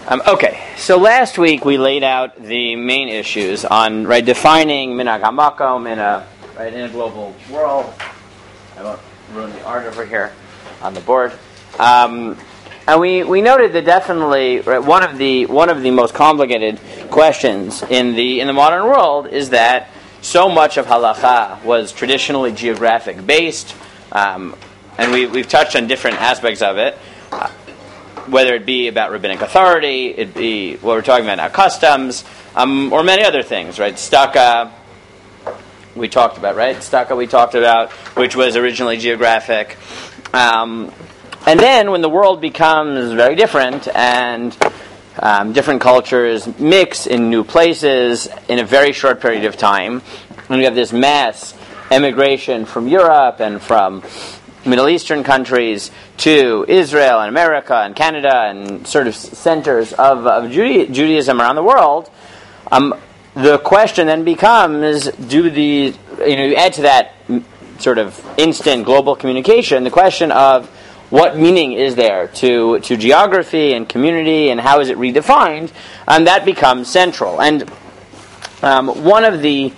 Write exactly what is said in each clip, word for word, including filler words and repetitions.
Um, okay, so last week we laid out the main issues on right defining minhag hamakom in a right in a global world. I won't ruin the art over here on the board. Um, and we, we noted that definitely right, one of the one of the most complicated questions in the in the modern world is that so much of halacha was traditionally geographic based, um, and we we've touched on different aspects of it. Uh, Whether it be about rabbinic authority, it be what we're talking about now, customs, um, or many other things, right? Staka, we talked about, right? Staka we talked about, which was originally geographic. Um, and then when the world becomes very different and um, different cultures mix in new places in a very short period of time, and we have this mass emigration from Europe and from Middle Eastern countries to Israel and America and Canada and sort of centers of, of Juda- Judaism around the world, um, the question then becomes, do the, you know, you add to that sort of instant global communication, the question of what meaning is there to, to geography and community and how is it redefined, and that becomes central. And um, one of the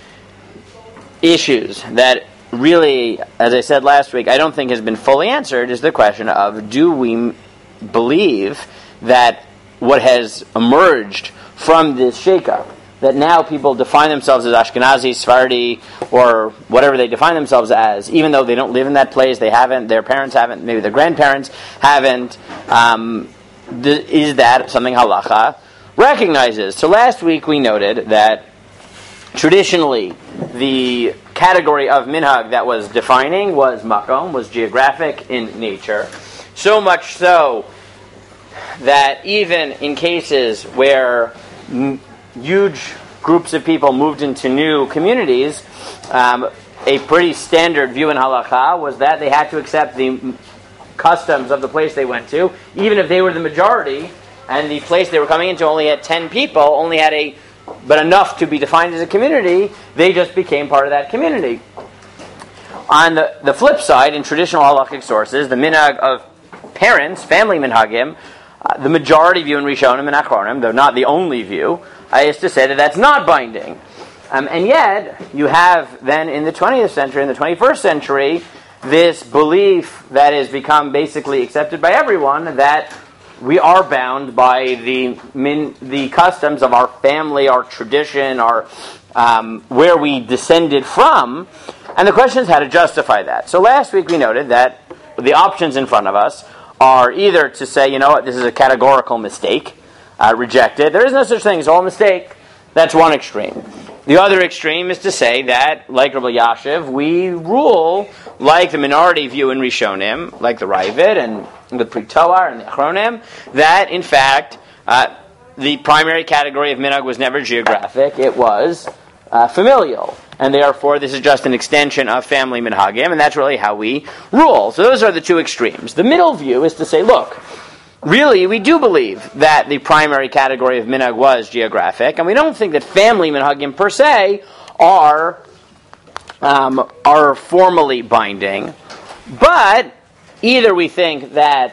issues that really, as I said last week, I don't think has been fully answered is the question of, do we believe that what has emerged from this shakeup, that now people define themselves as Ashkenazi, Sephardi, or whatever they define themselves as, even though they don't live in that place, they haven't, their parents haven't, maybe their grandparents haven't, um, th- is that something halacha recognizes? So last week we noted that traditionally the category of minhag that was defining was makom, was geographic in nature. So much so that even in cases where m- huge groups of people moved into new communities, um, a pretty standard view in halakha was that they had to accept the m- customs of the place they went to, even if they were the majority, and the place they were coming into only had ten people, only had a but enough to be defined as a community, they just became part of that community. On the, the flip side, in traditional halakhic sources, the minhag of parents, family minhagim, uh, the majority view in Rishonim and Achronim, though not the only view, uh, is to say that that's not binding. Um, and yet, you have then in the twentieth century, in the twenty-first century, this belief that has become basically accepted by everyone that we are bound by the min, the customs of our family, our tradition, our um, where we descended from, and the question is how to justify that. So last week we noted that the options in front of us are either to say, you know what, this is a categorical mistake, uh, reject it. There is no such thing as all mistake. That's one extreme. The other extreme is to say that, like Rabbi Yashiv, we rule like the minority view in Rishonim, like the Ravid and the Pri Toar and the Achronim, that in fact uh, the primary category of minhag was never geographic; it was uh, familial, and therefore this is just an extension of family minhagim, and that's really how we rule. So those are the two extremes. The middle view is to say, look, really, we do believe that the primary category of minhag was geographic, and we don't think that family minhagim per se are um, are formally binding. But either we think that,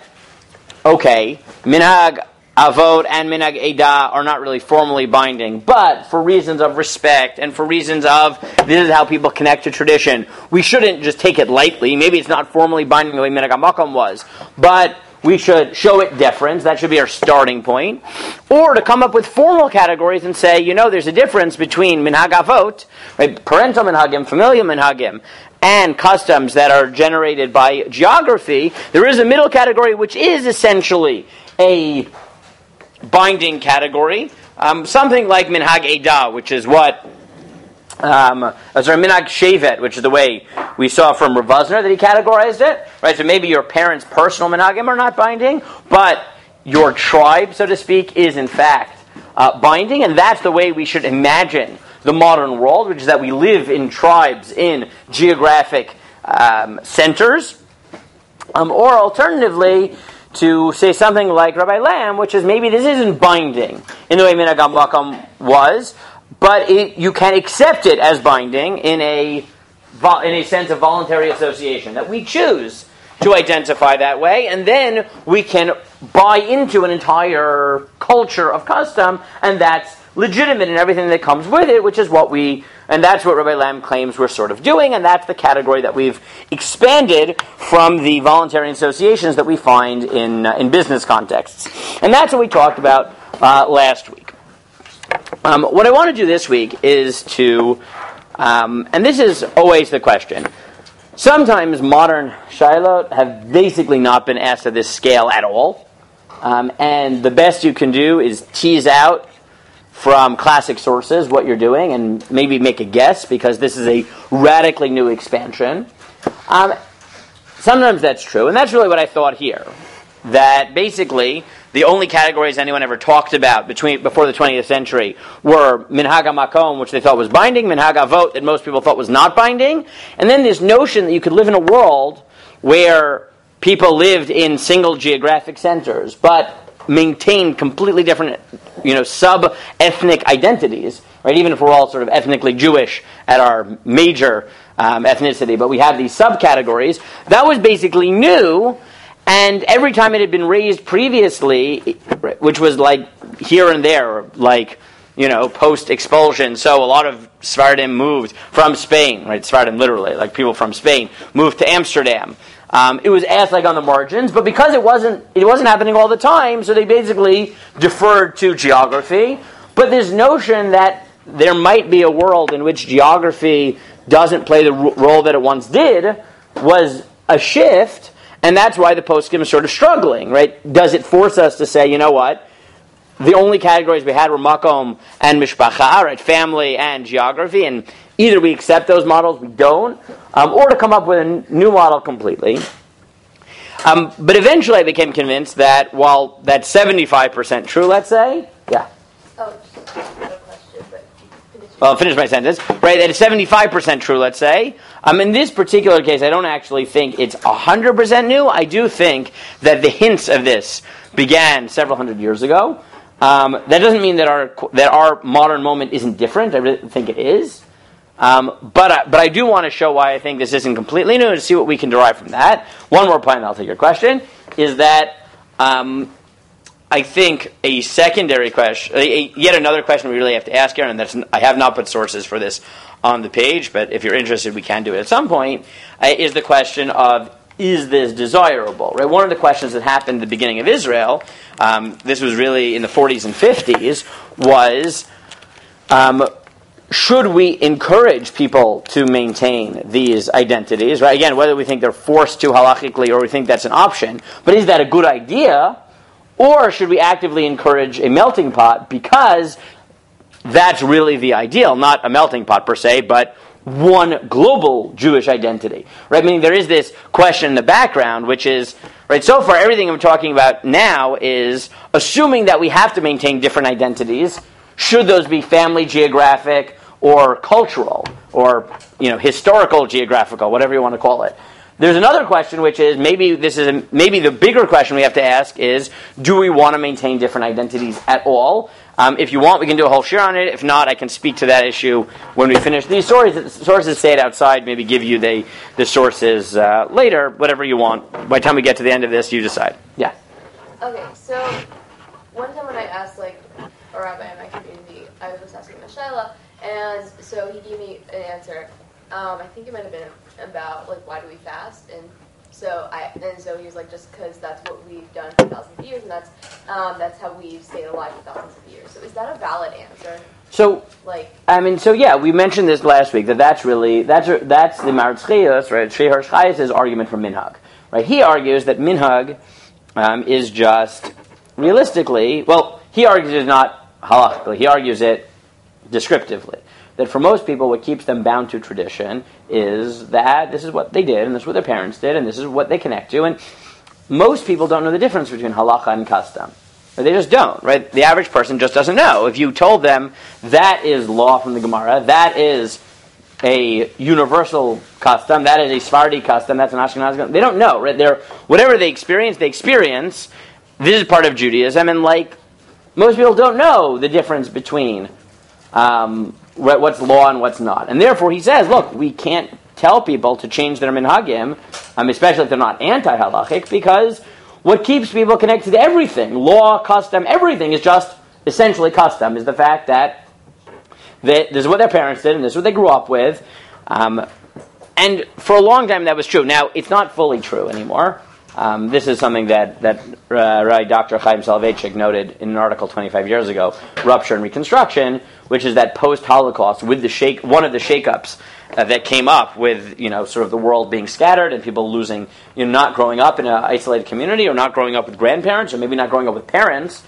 okay, minhag avot and minhag edah are not really formally binding, but for reasons of respect and for reasons of this is how people connect to tradition, we shouldn't just take it lightly. Maybe it's not formally binding the way minhag hamakom was, but we should show it deference. That should be our starting point. Or to come up with formal categories and say, you know, there's a difference between minhag avot, right, parental minhagim, familial minhagim, and customs that are generated by geography. There is a middle category which is essentially a binding category. Um, something like minhag edah, which is what Um, sorry, minhag shevet, which is the way we saw from Rav Vosner that he categorized it. Right, so maybe your parents' personal minhagim are not binding, but your tribe, so to speak, is in fact uh, binding, and that's the way we should imagine the modern world, which is that we live in tribes, in geographic um, centers, um, or alternatively, to say something like Rabbi Lamb, which is maybe this isn't binding in the way minhag hamakom was, but it, you can accept it as binding in a in a sense of voluntary association, that we choose to identify that way, and then we can buy into an entire culture of custom, and that's legitimate in everything that comes with it, which is what we, and that's what Rabbi Lamb claims we're sort of doing, and that's the category that we've expanded from the voluntary associations that we find in uh, in business contexts. And that's what we talked about uh, last week. Um, what I want to do this week is to, um, and this is always the question, sometimes modern shailot have basically not been asked at this scale at all, um, and the best you can do is tease out from classic sources what you're doing and maybe make a guess, because this is a radically new expansion. Um, sometimes that's true, and that's really what I thought here. That basically the only categories anyone ever talked about between before the twentieth century were Minhag HaMakom, which they thought was binding, Minhag HaVot, that most people thought was not binding, and then this notion that you could live in a world where people lived in single geographic centers, but maintain completely different, you know, sub-ethnic identities, right? Even if we're all sort of ethnically Jewish at our major um, ethnicity, but we have these subcategories. That was basically new, and every time it had been raised previously, which was like here and there, like, you know, post-expulsion, so a lot of Sephardim moved from Spain, right? Sephardim literally, like people from Spain, moved to Amsterdam. Um, it was asked like on the margins, but because it wasn't it wasn't happening all the time, so they basically deferred to geography. But this notion that there might be a world in which geography doesn't play the ro- role that it once did was a shift, and that's why the poskim is sort of struggling, right? Does it force us to say, you know what, the only categories we had were makom and mishpacha, right, family and geography, and either we accept those models, we don't, um, or to come up with a n- new model completely. Um, but eventually I became convinced that while that's seventy-five percent true, let's say, yeah. Oh, just another question, but finish Well, I'll finish my sentence. Right, that it's seventy-five percent true, let's say. Um, in this particular case, I don't actually think it's one hundred percent new. I do think that the hints of this began several hundred years ago. Um, that doesn't mean that our that our modern moment isn't different. I really think it is. Um, but I, but I do want to show why I think this isn't completely new and to see what we can derive from that. One more point, and I'll take your question, is that um, I think a secondary question, a, yet another question we really have to ask here, and that's, I have not put sources for this on the page, but if you're interested, we can do it at some point, uh, is the question of, is this desirable? Right? One of the questions that happened at the beginning of Israel, um, this was really in the forties and fifties, was um, should we encourage people to maintain these identities? Right? Again, whether we think they're forced to halachically or we think that's an option, but is that a good idea? Or should we actively encourage a melting pot because that's really the ideal, not a melting pot per se, but one global Jewish identity, right? Meaning there is this question in the background, which is, right, so far everything I'm talking about now is assuming that we have to maintain different identities. Should those be family geographic or cultural or, you know, historical geographical, whatever you want to call it? There's another question, which is maybe this is a, maybe the bigger question we have to ask is, do we want to maintain different identities at all? Um, if you want, we can do a whole share on it. If not, I can speak to that issue when we finish. These sources, sources say it outside, maybe give you the, the sources uh, later, whatever you want. By the time we get to the end of this, you decide. Yeah? Okay, so one time when I asked, like, a rabbi in my community, I was asking him a shaila, and so he gave me an answer. Um, I think it might have been about, like, why do we fast? And so I, and so he was like, just because that's what we've done for thousands of years, and that's um, that's how we've stayed alive for thousands of years. So is that a valid answer? So, like, I mean, so yeah, we mentioned this last week that that's really that's that's the Maritz Chayes, right? Shehar Chayes' argument for minhag, right? He argues that minhag um, is just realistically, well, he argues it's not halachically. He argues it descriptively. That for most people, what keeps them bound to tradition is that this is what they did, and this is what their parents did, and this is what they connect to. And most people don't know the difference between halacha and custom. Or they just don't, right? The average person just doesn't know. If you told them that is law from the Gemara, that is a universal custom, that is a Sephardi custom, that's an Ashkenazi custom, they don't know, right? They're, whatever they experience, they experience. This is part of Judaism, and like most people don't know the difference between Um, what's law and what's not. And therefore he says, look, we can't tell people to change their minhagim, um, especially if they're not anti-halachic, because what keeps people connected to everything, law, custom, everything is just essentially custom, is the fact that they, this is what their parents did and this is what they grew up with. Um, and for a long time that was true. Now, it's not fully true anymore. Um, this is something that, that uh, right, Doctor Chaim Soloveitchik noted in an article twenty-five years ago, Rupture and Reconstruction, which is that post-Holocaust, with the shake, one of the shakeups uh, that came up with, you know, sort of the world being scattered and people losing, you know, not growing up in an isolated community or not growing up with grandparents or maybe not growing up with parents,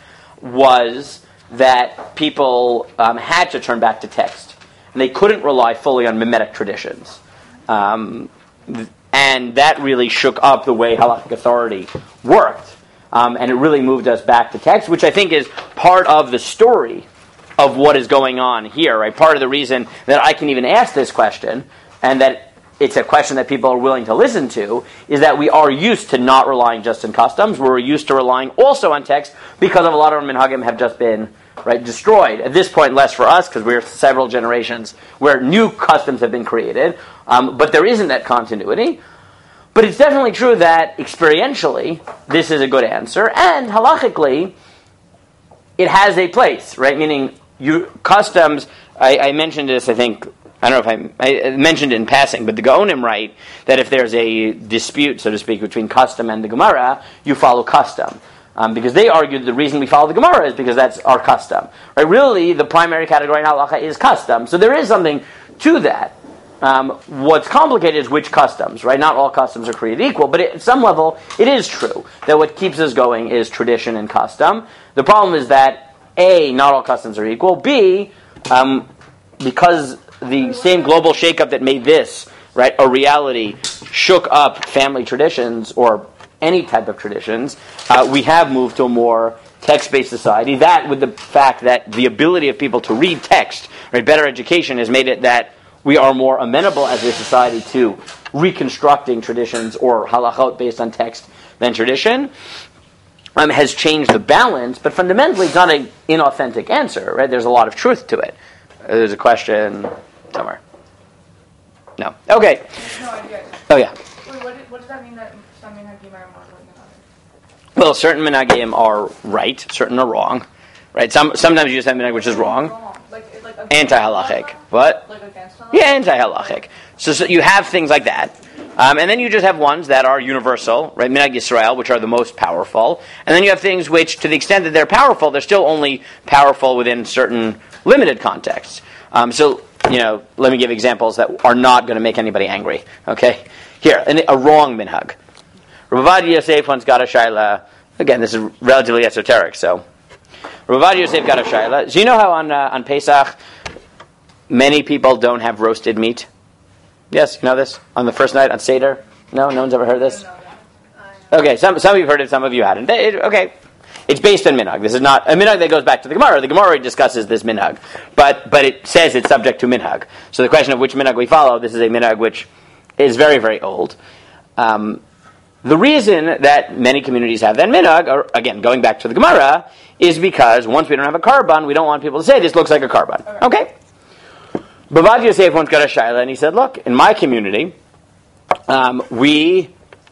was that people um, had to turn back to text. And they couldn't rely fully on mimetic traditions. Um, th- And that really shook up the way halakhic authority worked. Um, and it really moved us back to text, which I think is part of the story of what is going on here. Right? Part of the reason that I can even ask this question, and that it's a question that people are willing to listen to, is that we are used to not relying just on customs. We're used to relying also on text because of a lot of our minhagim have just been right destroyed. At this point, less for us because we're several generations where new customs have been created. Um, but there isn't that continuity. But it's definitely true that experientially, this is a good answer. And halachically, it has a place, right? Meaning, you customs, I, I mentioned this, I think, I don't know if I, I mentioned it in passing, but the Gaonim write that if there's a dispute, so to speak, between custom and the Gemara, you follow custom. Um, because they argued the reason we follow the Gemara is because that's our custom. Right? Really, the primary category in halacha is custom. So there is something to that. Um, what's complicated is which customs, right? Not all customs are created equal, but it, at some level, it is true that what keeps us going is tradition and custom. The problem is that, A, not all customs are equal. B, um, because the same global shakeup that made this, right, a reality, shook up family traditions or any type of traditions, uh, we have moved to a more text-based society. That, with the fact that the ability of people to read text, right, better education has made it that we are more amenable as a society to reconstructing traditions or halachot based on text than tradition, um, has changed the balance, but fundamentally it's not an inauthentic answer, right? There's a lot of truth to it. Uh, there's a question somewhere. No. Okay. No idea. Oh, yeah. Wait, what, what does that mean that some minhagim are more right than others? Well, certain minhagim are right, certain are wrong. Right? Some Sometimes you just have minhag which is wrong. Like, like Anti-halachic. What? Like against halachic? Yeah, anti-halachic. So, so you have things like that. Um, and then you just have ones that are universal, right? Minhag Yisrael, which are the most powerful. And then you have things which, to the extent that they're powerful, they're still only powerful within certain limited contexts. Um, so, you know, let me give examples that are not going to make anybody angry. Okay? Here, an, a wrong minhag. Rav Ovadia Yosef once got a shaila. Again, this is relatively esoteric, so. Rav Ovadia Yosef got a shaila. So you know how on uh, on Pesach, many people don't have roasted meat? Yes, you know this? On the first night, on Seder? No? No one's ever heard this? Okay, some some of you have heard it, some of you hadn't. It, okay. It's based on minhag. This is not a minhag that goes back to the Gemara. The Gemara discusses this minhag. But but it says it's subject to minhag. So the question of which minhag we follow, this is a minhag which is very, very old. Um, the reason that many communities have that minhag, or again, going back to the Gemara, is because once we don't have a karban, we don't want people to say this looks like a karban. Okay? Rav Ovadia Yosef once got a shaila, and he said, look, in my community, um, we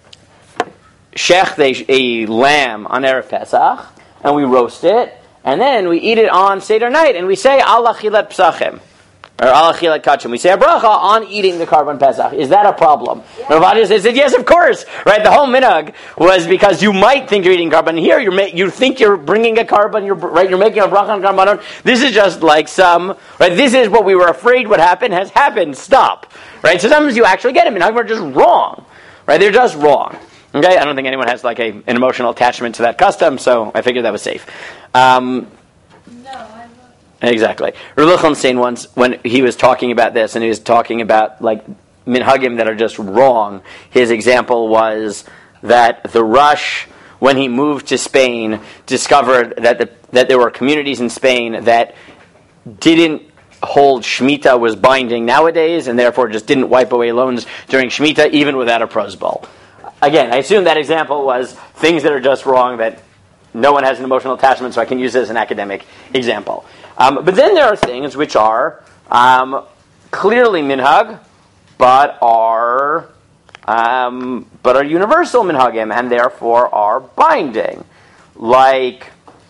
shecht a, a lamb on Erev Pesach, and we roast it, and then we eat it on Seder night, and we say, Al achilat psachim, or Al achilat kachim. We say a bracha on eating the karban Pesach. Is that a problem? Yeah. Rav Ovadia said, yes, of course. Right? The whole minhag was because you might think you're eating karban. Here, you're ma- you think you're bringing a karban, you're, right? You're making a bracha on karban. This is just like some, right? This is what we were afraid would happen, has happened. Stop. Right? So sometimes you actually get it. Minhag are just wrong. Right? They're just wrong. Okay? I don't think anyone has like a, an emotional attachment to that custom, so I figured that was safe. Um, No, I Exactly. Rav Lichtenstein once, when he was talking about this, and he was talking about like minhagim that are just wrong, his example was that the Rush, when he moved to Spain, discovered that the, that there were communities in Spain that didn't hold Shemitah was binding nowadays, and therefore just didn't wipe away loans during Shemitah, even without a Prose Bowl. Again, I assume that example was things that are just wrong, that no one has an emotional attachment, so I can use it as an academic example. Um, but then there are things which are um, clearly minhag, but are um, but are universal minhagim and therefore are binding. Like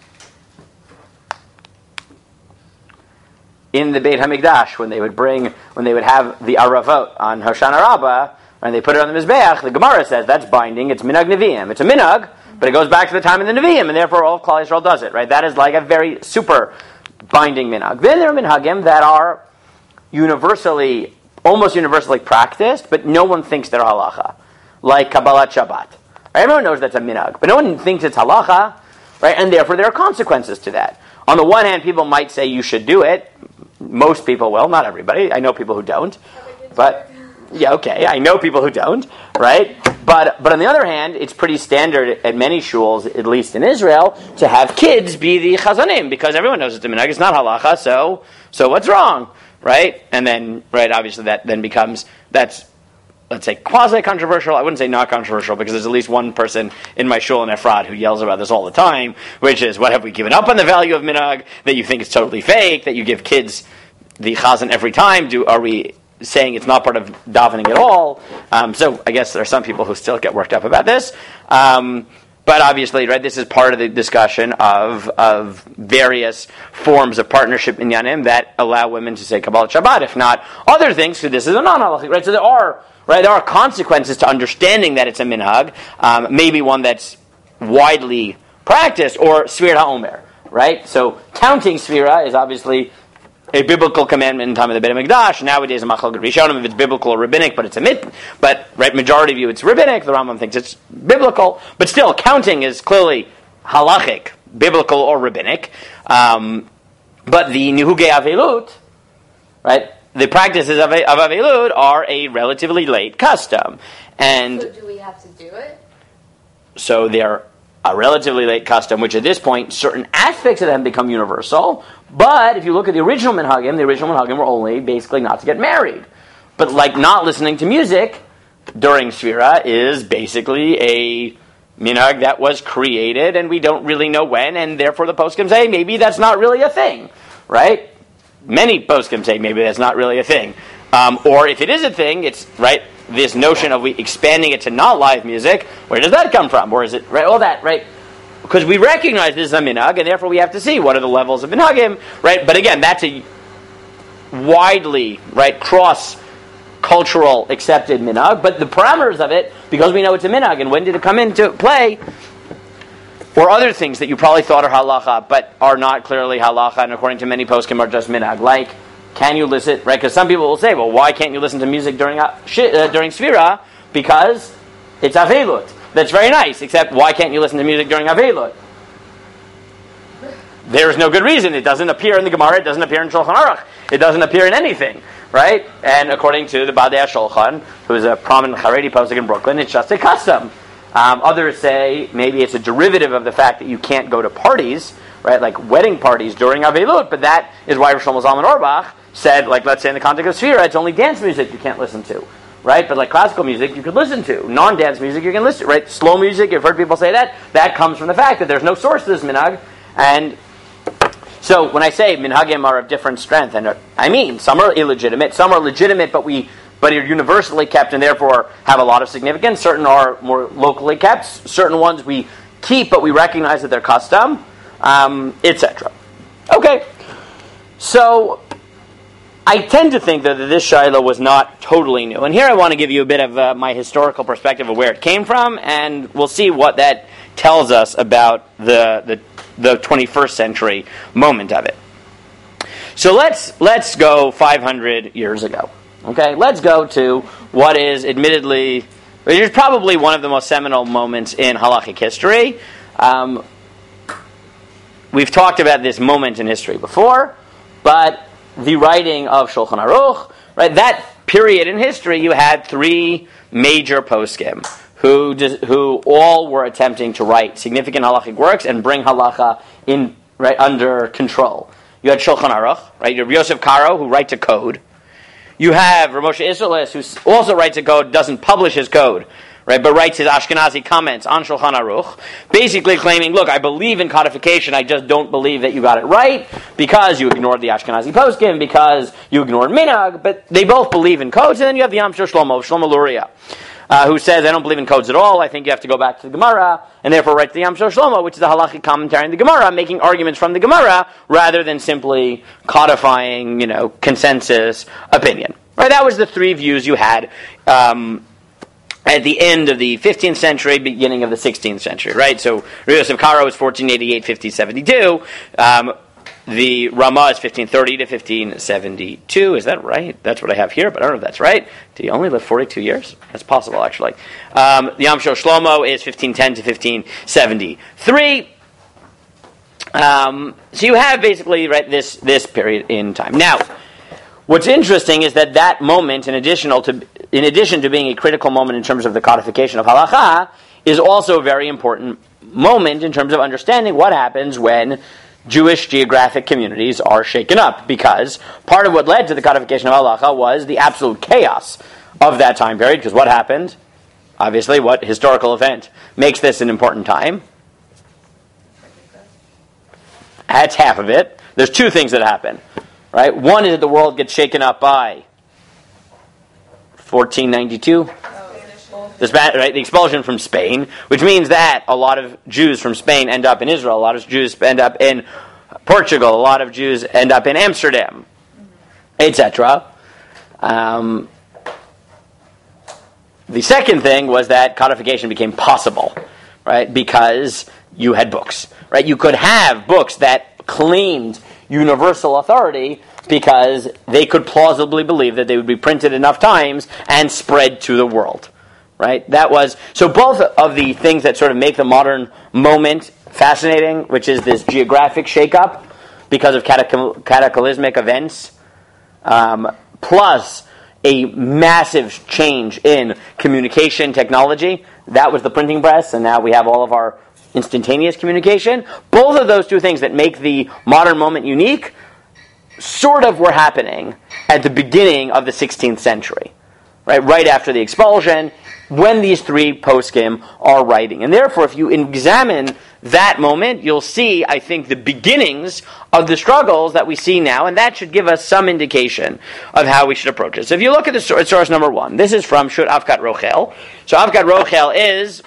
in the Beit HaMikdash, when they would bring, when they would have the Aravot on Hoshana Rabbah, and they put it on the Mizbeach, the Gemara says that's binding, it's minhag Nevi'im. It's a minhag, but it goes back to the time of the Nevi'im, and therefore all of Klal Yisrael does it, right? That is like a very super binding minhag. Then there are minhagim that are universally, almost universally practiced, but no one thinks they're halacha, like Kabbalat Shabbat. Right? Everyone knows that's a minhag, but no one thinks it's halacha, right? And therefore there are consequences to that. On the one hand, people might say you should do it. Most people will, not everybody. I know people who don't, but yeah, okay. I know people who don't, right? But but on the other hand, it's pretty standard at many shuls, at least in Israel, to have kids be the chazanim because everyone knows it's a minhag. It's not halacha, so so what's wrong, right? And then right, obviously that then becomes that's let's say quasi-controversial. I wouldn't say not controversial because there's at least one person in my shul in Efrat who yells about this all the time, which is, what, have we given up on the value of minhag, that you think is totally fake, that you give kids the chazan every time? Do Are we saying it's not part of davening at all? Um, so I guess there are some people who still get worked up about this. Um, but obviously, right, this is part of the discussion of of various forms of partnership in Yanim that allow women to say Kabbalat Shabbat, if not other things, so this is a non-halachic, right? So there are Right, there are consequences to understanding that it's a minhag, um, maybe one that's widely practiced, or Sfira HaOmer, right? So counting Sfira is obviously a biblical commandment in time of the Beit HaMikdash. Nowadays, a Machlokes Rishonim, if it's biblical or rabbinic, but it's a mit, but right, majority view it's rabbinic. The Rambam thinks it's biblical, but still, counting is clearly halachic, biblical or rabbinic. Um, but the Nihugei Avelut, right? The practices of, of Avelud are a relatively late custom. And so do we have to do it? So they're a relatively late custom, which at this point, certain aspects of them become universal. But if you look at the original minhagim, the original minhagim were only basically not to get married. But like not listening to music during Sfira is basically a minhag that was created, and we don't really know when, and therefore the poskim say maybe that's not really a thing, right? Many poskim say maybe that's not really a thing. Um, or if it is a thing, it's, right, this notion of we expanding it to not live music, where does that come from? Or is it, right, all that, right? Because we recognize this is a minhag, and therefore we have to see what are the levels of minhagim, right? But again, that's a widely, right, cross-cultural accepted minhag, but the parameters of it, because we know it's a minhag, and when did it come into play, or other things that you probably thought are halacha, but are not clearly halacha, and according to many poskim are just minhag. Like, can you listen, right? Because some people will say, well, why can't you listen to music during uh, during Sfira? Because it's Avelut. That's very nice, except why can't you listen to music during Avelut? There is no good reason. It doesn't appear in the Gemara, it doesn't appear in Shulchan Aruch, it doesn't appear in anything, right? And according to the Badei HaShulchan, who is a prominent Haredi posek in Brooklyn, it's just a custom. Um, others say maybe it's a derivative of the fact that you can't go to parties, right, like wedding parties during Avelut, but that is why Rosh Shlomo Zalman Auerbach said, like, let's say in the context of Sfira, it's only dance music you can't listen to, right? But like classical music, you could listen to. Non-dance music, you can listen to, right? Slow music, you've heard people say that. That comes from the fact that there's no source to this minhag. And so when I say minhagim are of different strength, and I mean, some are illegitimate, some are legitimate, but we but are universally kept and therefore have a lot of significance. Certain are more locally kept. Certain ones we keep, but we recognize that they're custom, um, et cetera. Okay, so I tend to think that this Shaila was not totally new. And here I want to give you a bit of uh, my historical perspective of where it came from, and we'll see what that tells us about the, the, the twenty-first century moment of it. So let's let's go five hundred years ago. Okay, let's go to what is admittedly, it is probably one of the most seminal moments in halachic history. Um, we've talked about this moment in history before, but the writing of Shulchan Aruch, right? That period in history, you had three major poskim who who all were attempting to write significant halachic works and bring halacha in right under control. You had Shulchan Aruch, right? You have Yosef Karo, who writes a code. You have Rav Moshe Isserles, who also writes a code, doesn't publish his code, right, but writes his Ashkenazi comments on Shulchan Aruch, basically claiming, look, I believe in codification, I just don't believe that you got it right, because you ignored the Ashkenazi poskim, because you ignored minhag, but they both believe in codes, and then you have the Am Shel Shlomo, Shlomo Luria. uh, who says, I don't believe in codes at all, I think you have to go back to the Gemara, and therefore write the Yam Shel Shlomo, which is a halachic commentary on the Gemara, making arguments from the Gemara, rather than simply codifying, you know, consensus opinion. Right? That was the three views you had um, at the end of the fifteenth century, beginning of the sixteenth century, right? So, Rabbi Yosef Karo is fourteen eighty-eight to fifteen seventy-two, um, the Ramah is fifteen thirty to fifteen seventy-two. Is that right? That's what I have here, but I don't know if that's right. Did he only live forty-two years? That's possible, actually. Um, the Yam Shel Shlomo is fifteen ten to fifteen seventy-three. Um, so you have basically right this this period in time. Now, what's interesting is that that moment, in addition to in addition to being a critical moment in terms of the codification of halacha, is also a very important moment in terms of understanding what happens when Jewish geographic communities are shaken up, because part of what led to the codification of halacha was the absolute chaos of that time period. Because what happened? Obviously, what historical event makes this an important time? That's half of it. There's two things that happen, right? One is that the world gets shaken up by fourteen ninety-two. The, Span- right, the expulsion from Spain, which means that a lot of Jews from Spain end up in Israel, a lot of Jews end up in Portugal, a lot of Jews end up in Amsterdam, et cetera. Um, the second thing was that codification became possible, right, because you had books, right? You could have books that claimed universal authority because they could plausibly believe that they would be printed enough times and spread to the world. Right? That was so both of the things that sort of make the modern moment fascinating, which is this geographic shakeup because of catacl- cataclysmic events, um, plus a massive change in communication technology. That was the printing press, and now we have all of our instantaneous communication. Both of those two things that make the modern moment unique sort of were happening at the beginning of the sixteenth century, right? Right after the expulsion, when these three poskim are writing. And therefore, if you examine that moment, you'll see, I think, the beginnings of the struggles that we see now, and that should give us some indication of how we should approach it. So if you look at the source, source number one, this is from Shut Avkat Rochel. So Avkat Rochel is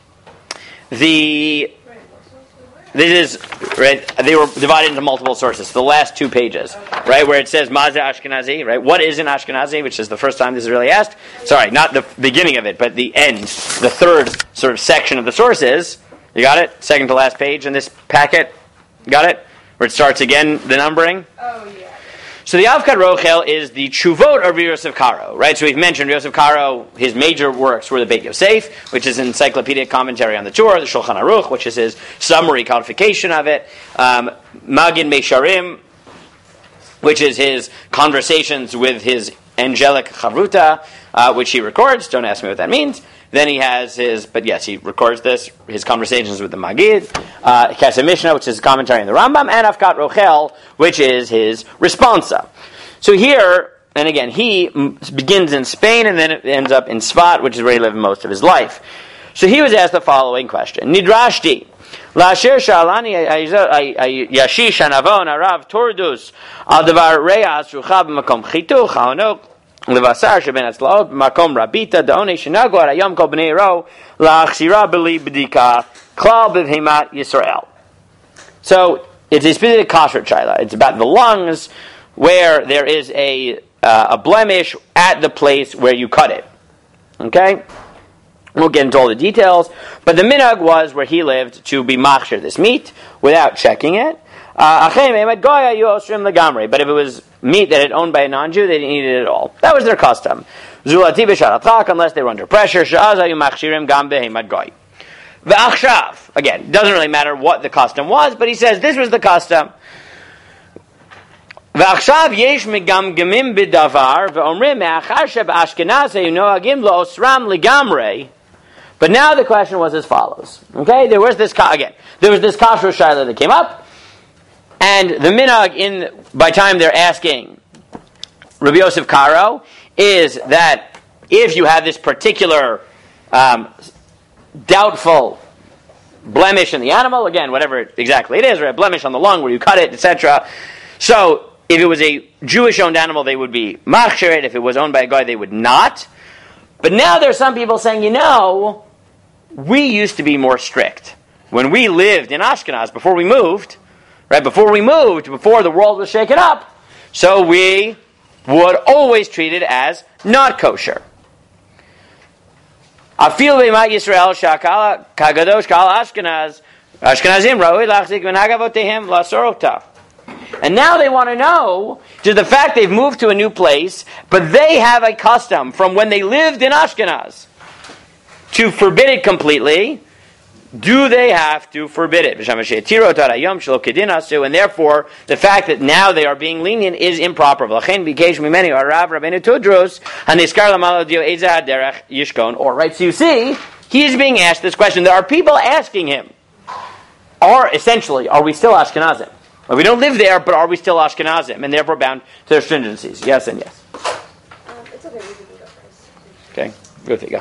the... This is, right, they were divided into multiple sources. The last two pages, right, where it says Mazeh Ashkenazi, right, what is an Ashkenazi, which is the first time this is really asked. Sorry, not the beginning of it, but the end, the third sort of section of the sources. You got it? Second to last page in this packet. You got it? Where it starts again, the numbering. Oh, yeah. So the Avkat Rochel is the Chuvot of Rabbi Yosef Karo, right? So we've mentioned Rabbi Yosef Karo, his major works were the Beit Yosef, which is an encyclopedic commentary on the Torah, the Shulchan Aruch, which is his summary codification of it, um, Magin Meisharim, which is his conversations with his angelic Chavruta, uh, which he records. Don't ask me what that means. Then he has his, but yes, he records this, his conversations with the Magid, uh, Kesef Mishnah, which is a commentary on the Rambam, and Avkat Rochel, which is his responsa. So here, and again, he m- begins in Spain and then it ends up in Sfat, which is where he lived most of his life. So he was asked the following question. Nidrashti, La'asher sha'alani yashish hanavon arav tordus al davar re'as rucha b'makom chituch ha'onok Levasar sheben atzlaot b'makom rabita daone shenago arayom kol b'nei ro la'achsira b'li b'dika klal b'vhimat Yisrael. So it's a specific kashrut shaila. It's about the lungs where there is a uh, a blemish at the place where you cut it. Okay, we'll get into all the details. But the minhag was where he lived to be machshir this meat without checking it. Uh, but if it was meat that had owned by a non-Jew, they didn't eat it at all. That was their custom. Unless they were under pressure. Again, it doesn't really matter what the custom was, but he says this was the custom. But now the question was as follows. Okay, there was this again. There was this kashrut shaila that came up. And the minhag, in by time they're asking Rabbi Yosef Karo, is that if you have this particular um, doubtful blemish in the animal, again, whatever exactly it is, or a blemish on the lung where you cut it, et cetera. So if it was a Jewish-owned animal, they would be machshir it. If it was owned by a guy, they would not. But now there are some people saying, you know, we used to be more strict. When we lived in Ashkenaz, before we moved, right, before we moved, before the world was shaken up, so we would always treat it as not kosher. Afil b'ma Yisrael shakala kagadosh kal Ashkenaz Ashkenazim ra'oi lachzik v'nagavotehim lasorota. And now they want to know, to the fact they've moved to a new place, but they have a custom from when they lived in Ashkenaz to forbid it completely. Do they have to forbid it? And therefore, the fact that now they are being lenient is improper. Or right, so you see, he is being asked this question. There are people asking him, are essentially, are we still Ashkenazim? Well, we don't live there, but are we still Ashkenazim? And therefore bound to their stringencies. Yes and yes. Um, it's okay, we can go first. Okay, good thing. Go.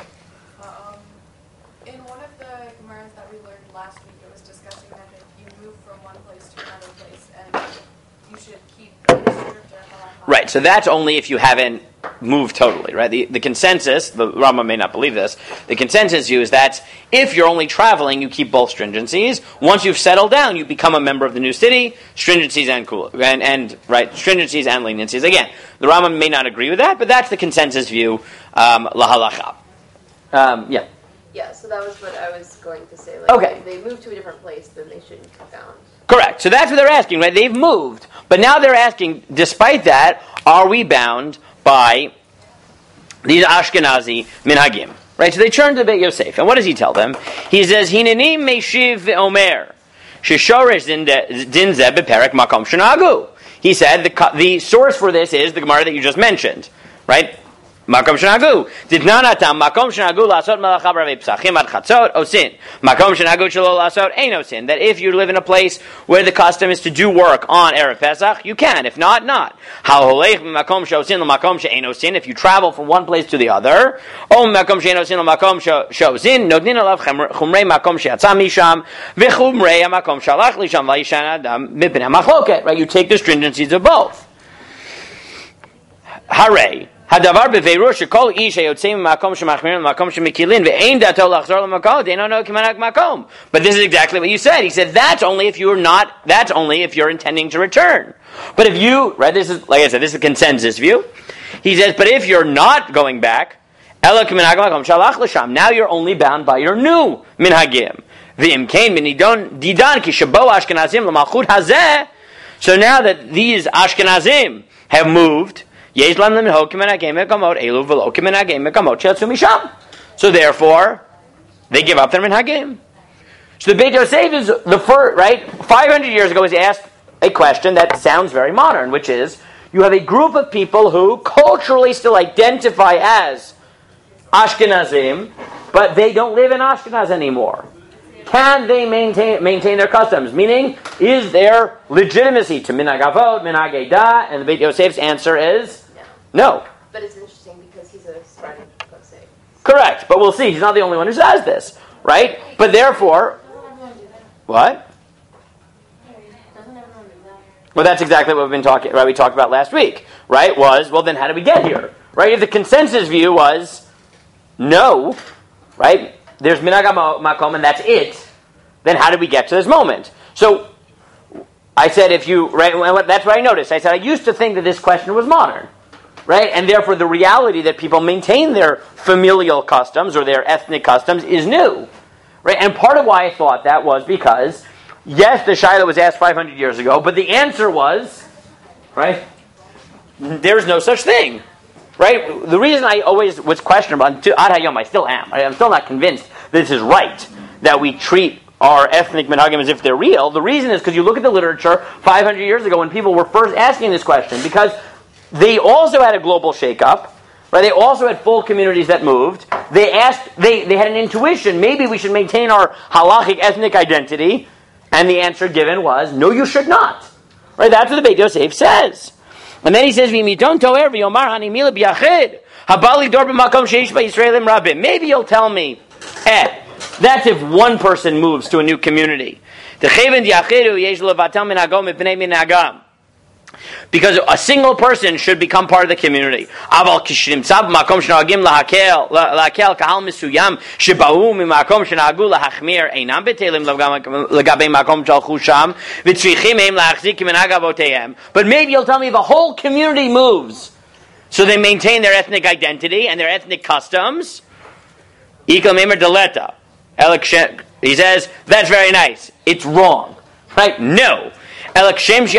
Right, so that's only if you haven't moved totally, right? The, the consensus, the Rama may not believe this, the consensus view is that if you're only traveling, you keep both stringencies. Once you've settled down, you become a member of the new city, stringencies and cool, and, and right, stringencies and leniencies. Again, the Rama may not agree with that, but that's the consensus view, um, la halacha. Um, yeah. Yeah, so that was what I was going to say. Like, okay. If they move to a different place, then they shouldn't be bound. Correct. So that's what they're asking, right? They've moved. But now they're asking, despite that, are we bound by these Ashkenazi minhagim? Right? So they turn to Beit Yosef. And what does he tell them? He says, Hinanim meishiv ve'omer, sheshorish din zeh beperek makom shenagu. He said, the, the source for this is the Gemara that you just mentioned. Right? Makom shenagu. Didnanatam makom shenagu lasot malacha b'ravei psachim ad chatzot osin. Makom shenagu shelo lasot ein osin. That if you live in a place where the custom is to do work on Erev Pesach, you can. If not, not. Ha'holech makom sheosin l'makom she'ein osin. If you travel from one place to the other, o makom she'ein osin l'makom she'osin, nodnin alav chumrei makom she'atzah misham v'chumrei makom she'alach lisham v'yishan adam mipnei machloket. Right? You take the stringencies of both. Hare. Hadavar beveiru shekol ish hayotzim makom shemachmirin makom shemikilin ve'ein dato lachzor l'makom deino no kimanak makom. But this is exactly what you said. He said that's only if you're not. That's only if you're intending to return. But if you, right, this is like I said, this is a consensus view. He says, but if you're not going back, ela kimanak makom shalach l'sham. Now you're only bound by your new minhagim. V'im kain minidon didan ki shabo Ashkenazim l'malchut hazeh. So now that these Ashkenazim have moved. So therefore, they give up their minhagim. So the Beit Yosef is the first, right? five hundred years ago, was asked a question that sounds very modern, which is, you have a group of people who culturally still identify as Ashkenazim, but they don't live in Ashkenaz anymore. Can they maintain maintain their customs? Meaning, is there legitimacy to minhag avot, minhag edah? And the Beit Yosef's answer is no. But it's interesting because he's a Sephardi Kosei. Correct, but we'll see. He's not the only one who says this, right? But therefore, what? Well, that's exactly what we've been talking. Right, we talked about last week. Right? Was well, then how did we get here? Right? If the consensus view was no, right? There's minhag makom and that's it. Then how did we get to this moment? So I said, if you right, that's what I noticed. I said I used to think that this question was modern. Right? And therefore the reality that people maintain their familial customs or their ethnic customs is new. Right? And part of why I thought that was because, yes, the Shaila was asked five hundred years ago, but the answer was, right, there's no such thing. Right? The reason I always was questionable, until Ad Hayom, I still am, right? I'm still not convinced that this is right, that we treat our ethnic minhagim as if they're real. The reason is because you look at the literature five hundred years ago when people were first asking this question, because they also had a global shakeup, right? They also had full communities that moved. They asked, they, they had an intuition, maybe we should maintain our halachic ethnic identity, and the answer given was, no, you should not. Right? That's what the Beit Yosef says. And then he says, maybe you'll tell me, eh, that's if one person moves to a new community. Because a single person should become part of the community. Aval kishnimtzav b'makom shenagim lahakel lahakel kahal mesuyam sheba'u mimakom shenagu lahachmir einam betelim legabei makom shalchu sham v'tzrichim heim lahachzik minhag avoteihem. But maybe you'll tell me the whole community moves, so they maintain their ethnic identity and their ethnic customs. Ikal memer deleta. He says that's very nice. It's wrong, right? No. But if a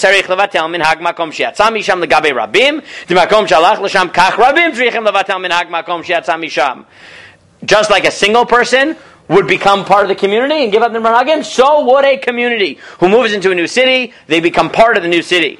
just like a single person would become part of the community and give up their minhagim, so would a community who moves into a new city. They become part of the new city.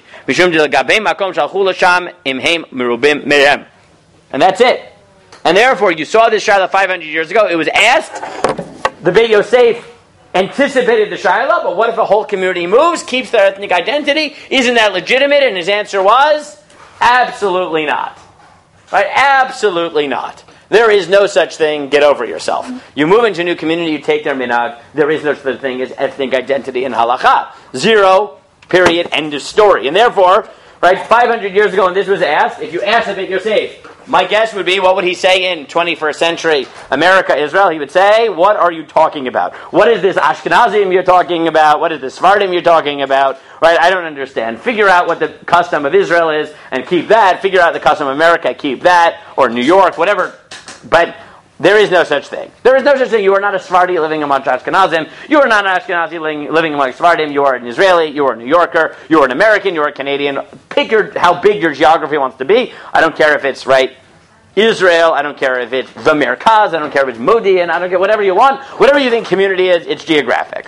And that's it. And therefore, you saw this shaila five hundred years ago. It was asked. The Beit Yosef anticipated the shaila, but what if a whole community moves, keeps their ethnic identity? Isn't that legitimate? And his answer was, absolutely not. Right? Absolutely not. There is no such thing. Get over yourself. You move into a new community, you take their minhag. There is no such thing as ethnic identity in halakha. Zero. Period. End of story. And therefore, right, five hundred years ago when this was asked, if you asked the Beit Yosef, my guess would be, what would he say in twenty-first century America, Israel? He would say, what are you talking about? What is this Ashkenazim you're talking about? What is this Sephardim you're talking about? Right? I don't understand. Figure out what the custom of Israel is and keep that. Figure out the custom of America, keep that. Or New York, whatever. But there is no such thing. There is no such thing. You are not a Sephardi living amongst Ashkenazim. You are not an Ashkenazi living, living amongst Sephardim. You are an Israeli. You are a New Yorker. You are an American. You are a Canadian. Pick your, how big your geography wants to be. I don't care if it's, right, Israel. I don't care if it's the Merkaz. I don't care if it's Modi. And I don't care, whatever you want. Whatever you think community is, it's geographic.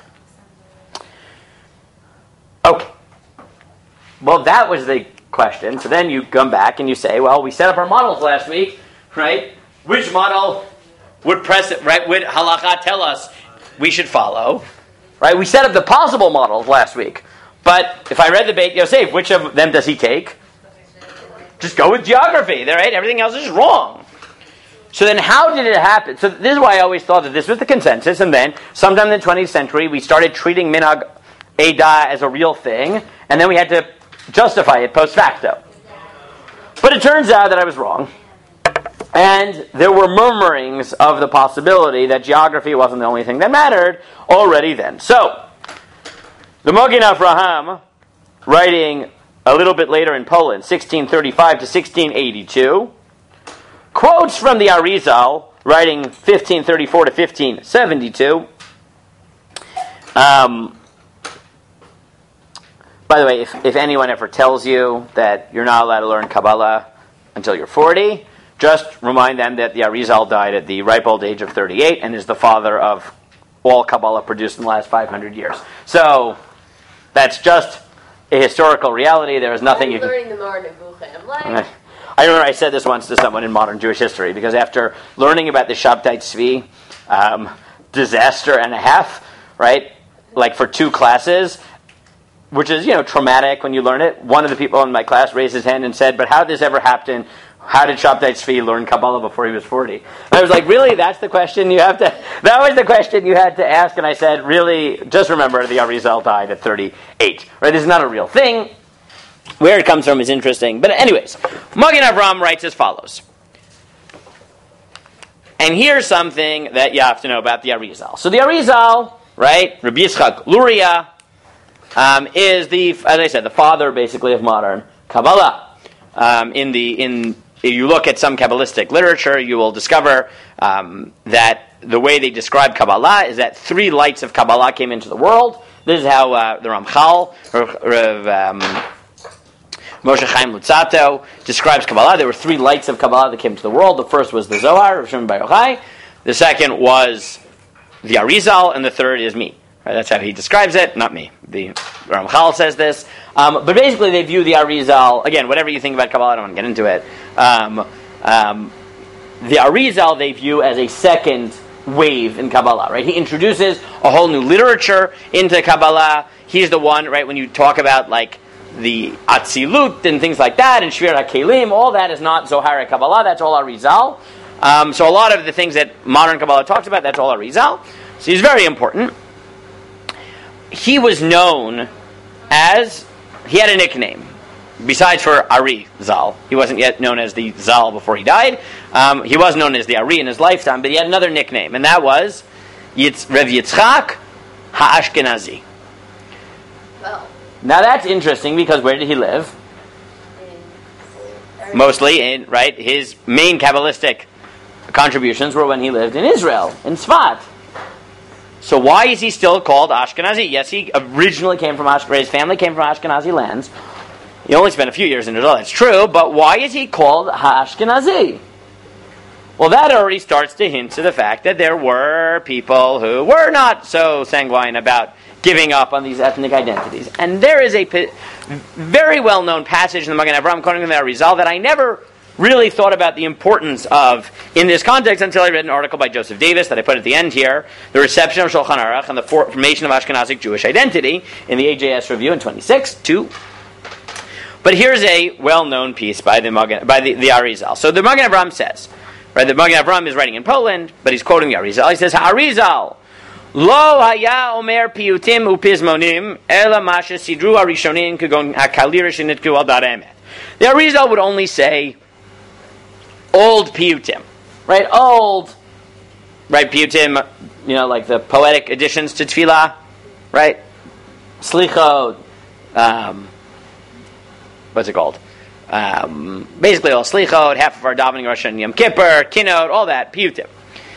Okay. Well, that was the question. So then you come back and you say, well, we set up our models last week, right? Which model would press it, right? Would halakha tell us we should follow? Right? We set up the possible models last week. But if I read the Beit Yosef, which of them does he take? Just go with geography, right? Everything else is wrong. So then how did it happen? So this is why I always thought that this was the consensus, and then sometime in the twentieth century we started treating minhag Eidah as a real thing, and then we had to justify it post facto. But it turns out that I was wrong. And there were murmurings of the possibility that geography wasn't the only thing that mattered already then. So, the Magen Avraham, writing a little bit later in Poland, sixteen thirty-five to sixteen eighty-two, quotes from the Arizal, writing fifteen thirty-four to fifteen seventy-two. Um, by the way, if, if anyone ever tells you that you're not allowed to learn Kabbalah until you're forty, just remind them that the Arizal died at the ripe old age of thirty-eight and is the father of all Kabbalah produced in the last five hundred years. So, that's just a historical reality. There is nothing you can... learning the Mar Nevuchim. Like... I remember I said this once to someone in modern Jewish history, because after learning about the Shabtai Tzvi um, disaster and a half, right, like for two classes, which is, you know, traumatic when you learn it, one of the people in my class raised his hand and said, but how did this ever happen? How did Shabtai Tzvi learn Kabbalah before he was forty? And I was like, really? That's the question you have to... That was the question you had to ask. And I said, really, just remember the Arizal died at thirty-eight. Right? This is not a real thing. Where it comes from is interesting. But anyways, Magen Avraham writes as follows. And here's something that you have to know about the Arizal. So the Arizal, right, Rabbi Yitzchak Luria, um, is the, as I said, the father, basically, of modern Kabbalah. Um, in the in If you look at some Kabbalistic literature, you will discover um, that the way they describe Kabbalah is that three lights of Kabbalah came into the world. This is how uh, the Ramchal, or, or, um, Moshe Chaim Luzzatto, describes Kabbalah. There were three lights of Kabbalah that came to the world. The first was the Zohar, Rav Shimon Bar Yochai. The second was the Arizal, and the third is me. Right, that's how he describes it, not me. The Ramchal says this. Um, but basically they view the Arizal, again, whatever you think about Kabbalah, I don't want to get into it. Um, um, the Arizal they view as a second wave in Kabbalah, right? He introduces a whole new literature into Kabbalah. He's the one, right, when you talk about like the Atzilut and things like that, and Shvir HaKelim, all that is not Zohar Kabbalah, that's all Arizal. Um, so a lot of the things that modern Kabbalah talks about, that's all Arizal. So he's very important. He was known as, he had a nickname. besides for Ari Zal, he wasn't yet known as the Zal before he died. Um, he was known as the Ari in his lifetime, but he had another nickname, and that was Yitz, Rev Yitzchak HaAshkenazi. Well, Now that's interesting because where did he live? in, Mostly in, right, his main Kabbalistic contributions were when he lived in Israel, in Tzfat. So why is he still called Ashkenazi? Yes, he originally came from Ashkenazi. His family came from Ashkenazi lands. He only spent a few years in Israel, that's true, but why is he called HaAshkenazi? Well, that already starts to hint to the fact that there were people who were not so sanguine about giving up on these ethnic identities. And there is a p- very well-known passage in the Magen Avraham, quoting from the Arizal, that I never really thought about the importance of in this context until I read an article by Joseph Davis that I put at the end here, The Reception of Shulchan Aruch and the Formation of Ashkenazic Jewish Identity, in the A J S Review in twenty-six, two. But here's a well-known piece by the Magen, by the, the Arizal. So the Magen Avraham says, right, the Magen Avraham is writing in Poland, but he's quoting the Arizal. He says, Arizal, Lo haya omer piyutim upizmonim, ela masha sidru arishonim kagon hakalirish nitku al dar emet. The Arizal would only say old piyutim, right? Old, right? Piyutim, you know, like the poetic additions to tefillah, right? Slichot, um, what's it called? Um, basically all slichot, half of our davening Rosh and Yom Kippur, kinot, all that, piyutim.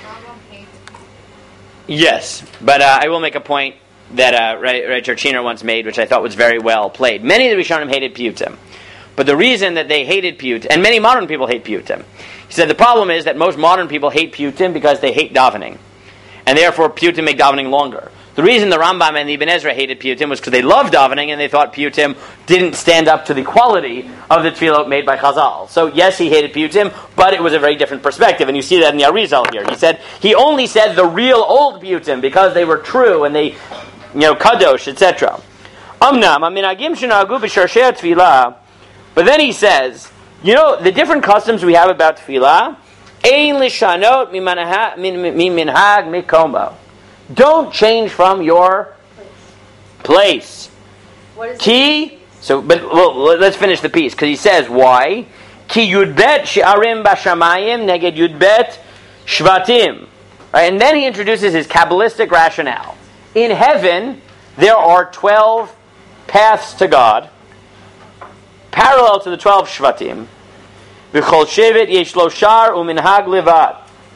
Yes, but uh, I will make a point that uh, Ray, Ray Cherchiner once made, which I thought was very well played. Many of the Rishonim hated piyutim. But the reason that they hated piyutim, and many modern people hate piyutim, he said the problem is that most modern people hate piyutim because they hate davening. And therefore piyutim make davening longer. The reason the Rambam and the Ibn Ezra hated piyutim was because they loved davening and they thought piyutim didn't stand up to the quality of the tefillot made by Chazal. So yes, he hated piyutim, but it was a very different perspective. And you see that in the Arizal here. He said, he only said the real old piyutim because they were true and they, you know, kadosh, et cetera. Amnam, aminagim shenagu b'sharshei tefillah. But then he says, you know, the different customs we have about tefillah, ein lishanot miminhag mikomo. Don't change from your place. what is Ki, so, but well, let's finish the piece, because he says, why? Ki yudbet she'arim bashamayim neged yudbet shvatim. Right, and then he introduces his Kabbalistic rationale. In heaven, there are twelve paths to God, parallel to the twelve shvatim. V'chol shevet yesh lo shar u'minhag levad.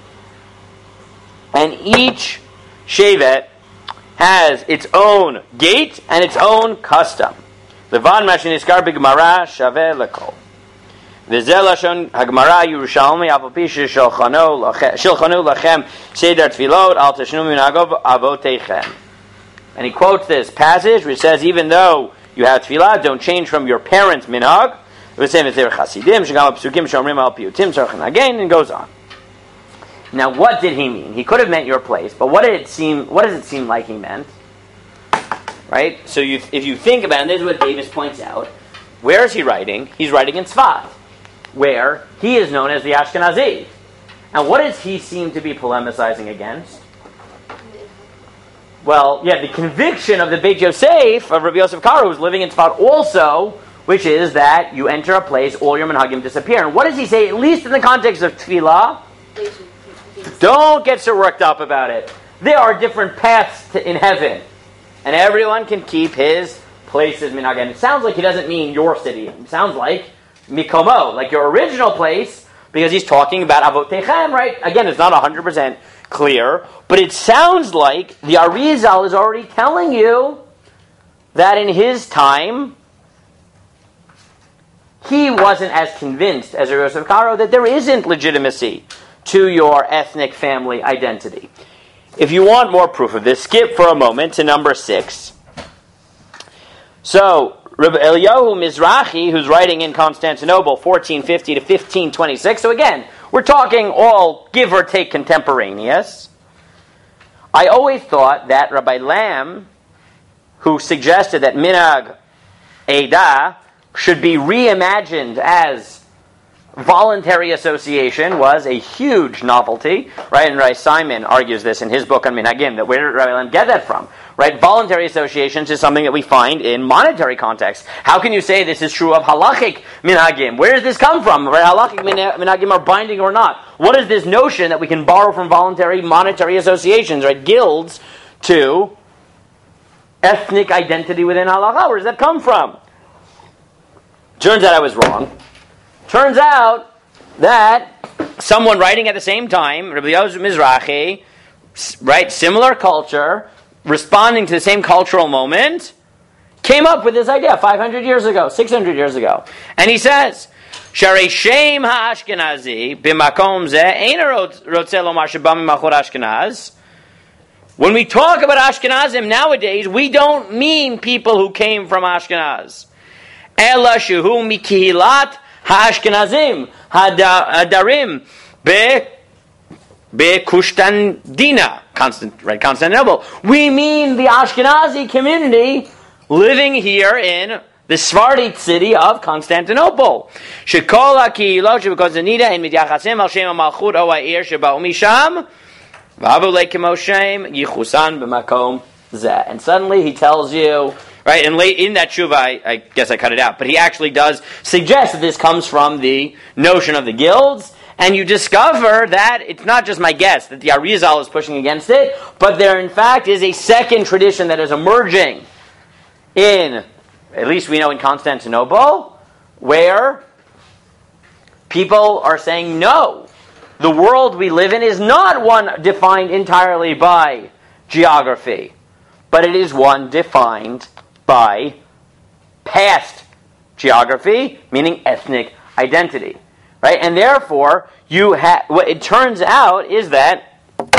And each shevet has its own gate and its own custom. Levan mashin iskar b'gemara shaveh lekol. V'zeh lashon hagmara Yerushalmi apopi shilchanu lachem seder tefilot al tashnu minhagov avoteichem. And he quotes this passage which says, even though you have tefillah, don't change from your parents' minhag. And goes on. Now, what did he mean? He could have meant your place, but what did it seem? What does it seem like he meant? Right. So, you, if you think about it, this is what Davis points out. Where is he writing? He's writing in Tzfat, where he is known as the Ashkenazi. And what does he seem to be polemicizing against? Well, yeah, the conviction of the Beit Yosef, of Rabbi Yosef Karo, who's living in Tzfat also, which is that you enter a place, all your minhagim disappear. And what does he say, at least in the context of tefillah? Don't get so worked up about it. There are different paths to, in heaven. And everyone can keep his places minhagim. It sounds like he doesn't mean your city. It sounds like mikomo, like your original place, because he's talking about avoteichem, right? Again, it's not one hundred percent clear, but it sounds like the Arizal is already telling you that in his time, he wasn't as convinced as Yosef Karo that there isn't legitimacy to your ethnic family identity. If you want more proof of this, skip for a moment to number six. So, Rabbi Eliyahu Mizrahi, who's writing in Constantinople, fourteen fifty to fifteen twenty-six. So again, we're talking all give or take contemporaneous. I always thought that Rabbi Lam, who suggested that Minhag Eidah should be reimagined as voluntary association was a huge novelty, right? And Rabbi Simon argues this in his book on Minhagim, that where did Rabbi Lam get that from? Right? Voluntary associations is something that we find in monetary context. How can you say this is true of halachic minhagim? Where does this come from? Right? Halachic minhagim are binding or not? What is this notion that we can borrow from voluntary monetary associations, right? Guilds to ethnic identity within halacha? Where does that come from? Turns out I was wrong. Turns out that someone writing at the same time, Rabbi Yosef Mizrahi, right, similar culture, responding to the same cultural moment, came up with this idea five hundred years ago, six hundred years ago. And he says, Sharei Shem HaAshkenazi b'makom zeh ein rotzeh lomar sheba mimachor Ashkenaz. When we talk about Ashkenazim nowadays, we don't mean people who came from Ashkenaz. Ela shehu mikihilat HaAshkenazim hadarim be Be'Kushtandina, Constant, right, Constantinople. We mean the Ashkenazi community living here in the Sephardic city of Constantinople. Shekol ha'kihilot shebekonstantinida ein mityachasim al shem ha'malchut o ha'ir sheba'u misham v'havu le'kemo shem yichusan b'makom zeh. And suddenly he tells you, right, and late in that tshuva, I, I guess I cut it out, but he actually does suggest that this comes from the notion of the guilds. And you discover that it's not just my guess that the Arizal is pushing against it, but there in fact is a second tradition that is emerging in, at least we know in Constantinople, where people are saying, no, the world we live in is not one defined entirely by geography, but it is one defined by past geography, meaning ethnic identity. Right? And therefore, you ha- what it turns out is that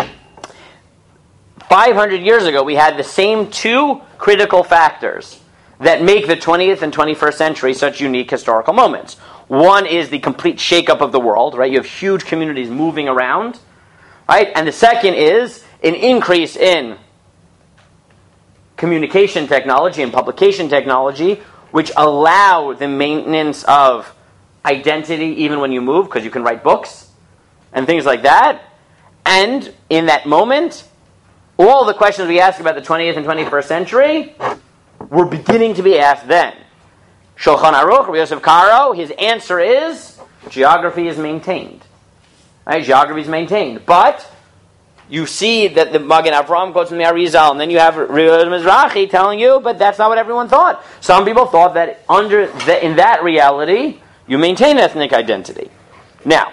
five hundred years ago, we had the same two critical factors that make the twentieth and twenty-first century such unique historical moments. One is the complete shakeup of the world, right? You have huge communities moving around, right? And the second is an increase in communication technology and publication technology, which allow the maintenance of identity even when you move, because you can write books and things like that. And in that moment, all the questions we ask about the twentieth and twenty-first century were beginning to be asked then. Shulchan Aruch, Rabbi Yosef Karo, his answer is geography is maintained. Right? Geography is maintained. But you see that the Magen Avraham quotes from the Arizal, and then you have Rabbi Mizrahi telling you, but that's not what everyone thought. Some people thought that under the, in that reality, you maintain ethnic identity. Now,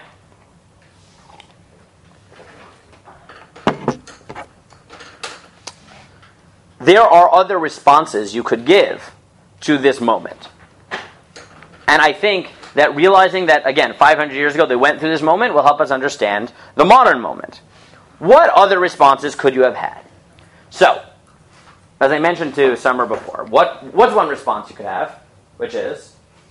there are other responses you could give to this moment. And I think that realizing that, again, five hundred years ago they went through this moment will help us understand the modern moment. What other responses could you have had? So, as I mentioned to Summer before, what what's one response you could have, which is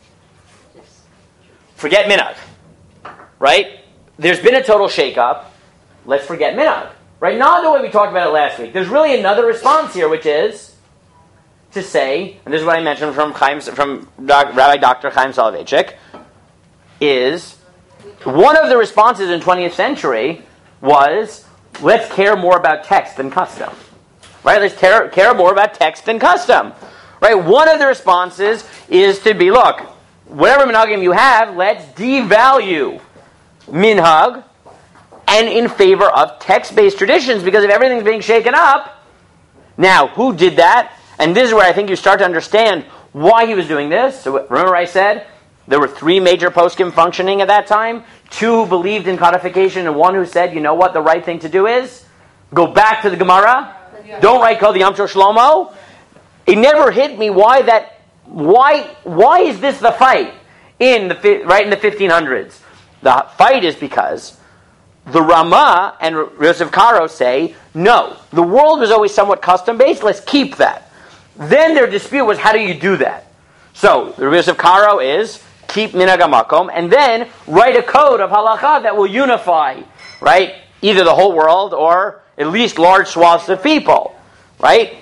forget minhag, right? There's been a total shakeup. Let's forget minhag, right? Not the way we talked about it last week. There's really another response here, which is to say, and this is what I mentioned from Chaim, from Doc, Rabbi Doctor Chaim Soloveitchik, is one of the responses in the twentieth century was let's care more about text than custom, right? Let's care, care more about text than custom, right? One of the responses is to be, look, whatever minhagim you have, let's devalue minhag and in favor of text-based traditions, because if everything's being shaken up, now, who did that? And this is where I think you start to understand why he was doing this. So remember I said there were three major poskim functioning at that time, two who believed in codification, and one who said, you know what the right thing to do is? Go back to the Gemara. Don't write Kol Yom Tov Shlomo. It never hit me why that Why why is this the fight in the right in the fifteen hundreds? The fight is because the Rama and Yosef Karo say, no, the world was always somewhat custom-based, let's keep that. Then their dispute was, how do you do that? So, the Yosef Karo is, keep minhag hamakom, and then write a code of halakha that will unify, right, either the whole world or at least large swaths of people, right?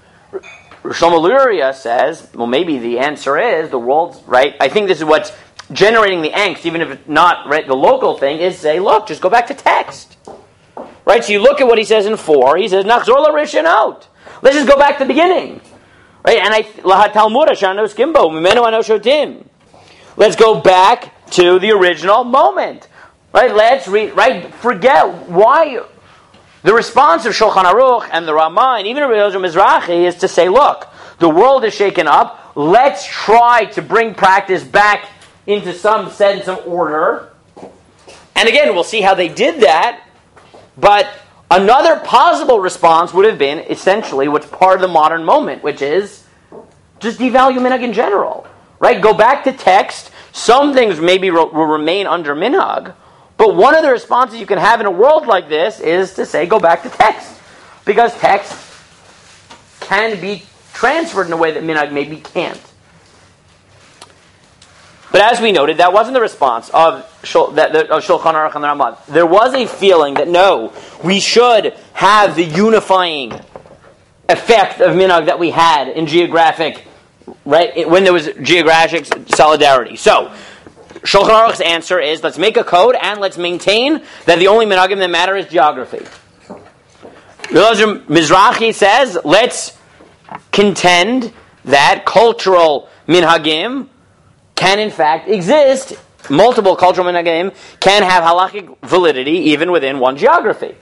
Shlomo Luria says, well, maybe the answer is the world's, right? I think this is what's generating the angst, even if it's not right, the local thing, is say, look, just go back to text. Right? So you look at what he says in four. He says, Nachzor l'rishonot. Let's just go back to the beginning. Right? And I Talmud Ashano Skimbo, Mimenu Anoshotim. Let's go back to the original moment. Right? Let's read. Right? Forget why the response of Shulchan Aruch and the Ramah and even Rabbi Eliezer Mizrahi is to say, look, the world is shaken up. Let's try to bring practice back into some sense of order. And again, we'll see how they did that. But another possible response would have been essentially what's part of the modern moment, which is just devalue minhag in general. Right? Go back to text. Some things maybe will remain under minhag. But one of the responses you can have in a world like this is to say, go back to text. Because text can be transferred in a way that minhag maybe can't. But as we noted, that wasn't the response of, Shul, that, of Shulchan Aruch and the Ramah. There was a feeling that no, we should have the unifying effect of minhag that we had in geographic, right, when there was geographic solidarity. So, Shulchan Aruch's answer is, let's make a code and let's maintain that the only minhagim that matter is geography. Mizrahi says, let's contend that cultural minhagim can in fact exist, multiple cultural minhagim can have halachic validity even within one geography.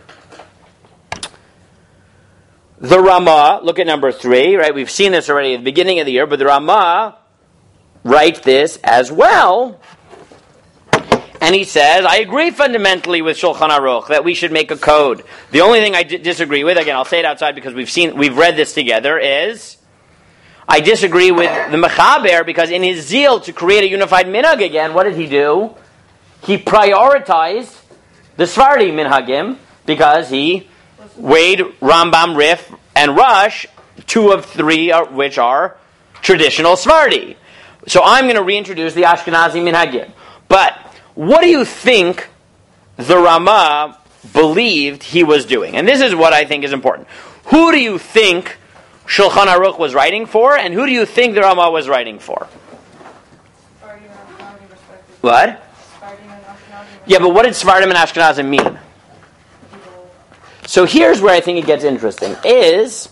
The Ramah, look at number three, right? We've seen this already at the beginning of the year, but the Ramah writes this as well. And he says, I agree fundamentally with Shulchan Aruch that we should make a code. The only thing I d- disagree with, again, I'll say it outside because we've seen, we've read this together, is I disagree with the Mechaber because in his zeal to create a unified minhag again, what did he do? He prioritized the Sephardi minhagim because he weighed Rambam, Rif, and Rush, two of three are, which are traditional Sephardi. So I'm going to reintroduce the Ashkenazi minhagim. But what do you think the Ramah believed he was doing? And this is what I think is important. Who do you think Shulchan Aruch was writing for, and who do you think the Ramah was writing for? What? Yeah, but what did Sephardim and Ashkenazim mean? So here's where I think it gets interesting. Is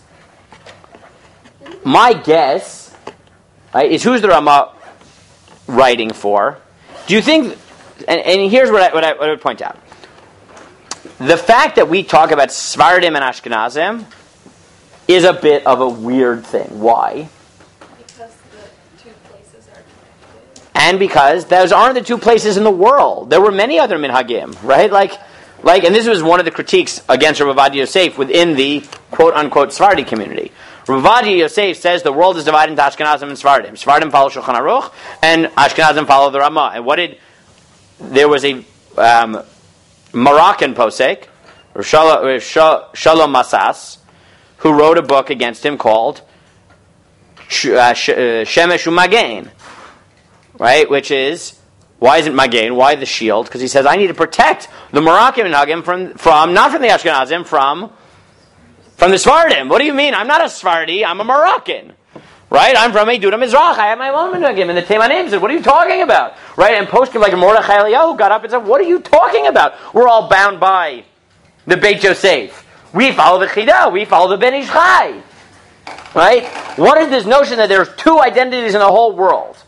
my guess, right, is who's the Ramah writing for? Do you think, and, and here's what I, what, I, what I would point out. The fact that we talk about Sephardim and Ashkenazim is a bit of a weird thing. Why? Because the two places are connected. And because those aren't the two places in the world. There were many other minhagim, right? Like, like, and this was one of the critiques against Rav Ovadia Yosef within the quote-unquote Sephardi community. Rav Ovadia Yosef says the world is divided into Ashkenazim and Sephardim. Sephardim follow Shulchan Aruch, and Ashkenazim follow the Ramah. And what did... There was a um, Moroccan posek, Shalom Masas, who wrote a book against him called Shemesh U'Magen, right? Which is, why isn't Magen? Why the shield? Because he says, I need to protect the Moroccan minhagim from, from, not from the Ashkenazim, from, from the Sephardim. What do you mean? I'm not a Sephardi, I'm a Moroccan. Right? I'm from Eiduta Mizrach, I have my own minhagim. And the Temanim said, what are you talking about? Right? And poskim like Mordechai Eliyahu got up and said, what are you talking about? We're all bound by the Beit Yosef. We follow the Chidah. We follow the Ben Ish Chai. Right? What is this notion that there's two identities in the whole world?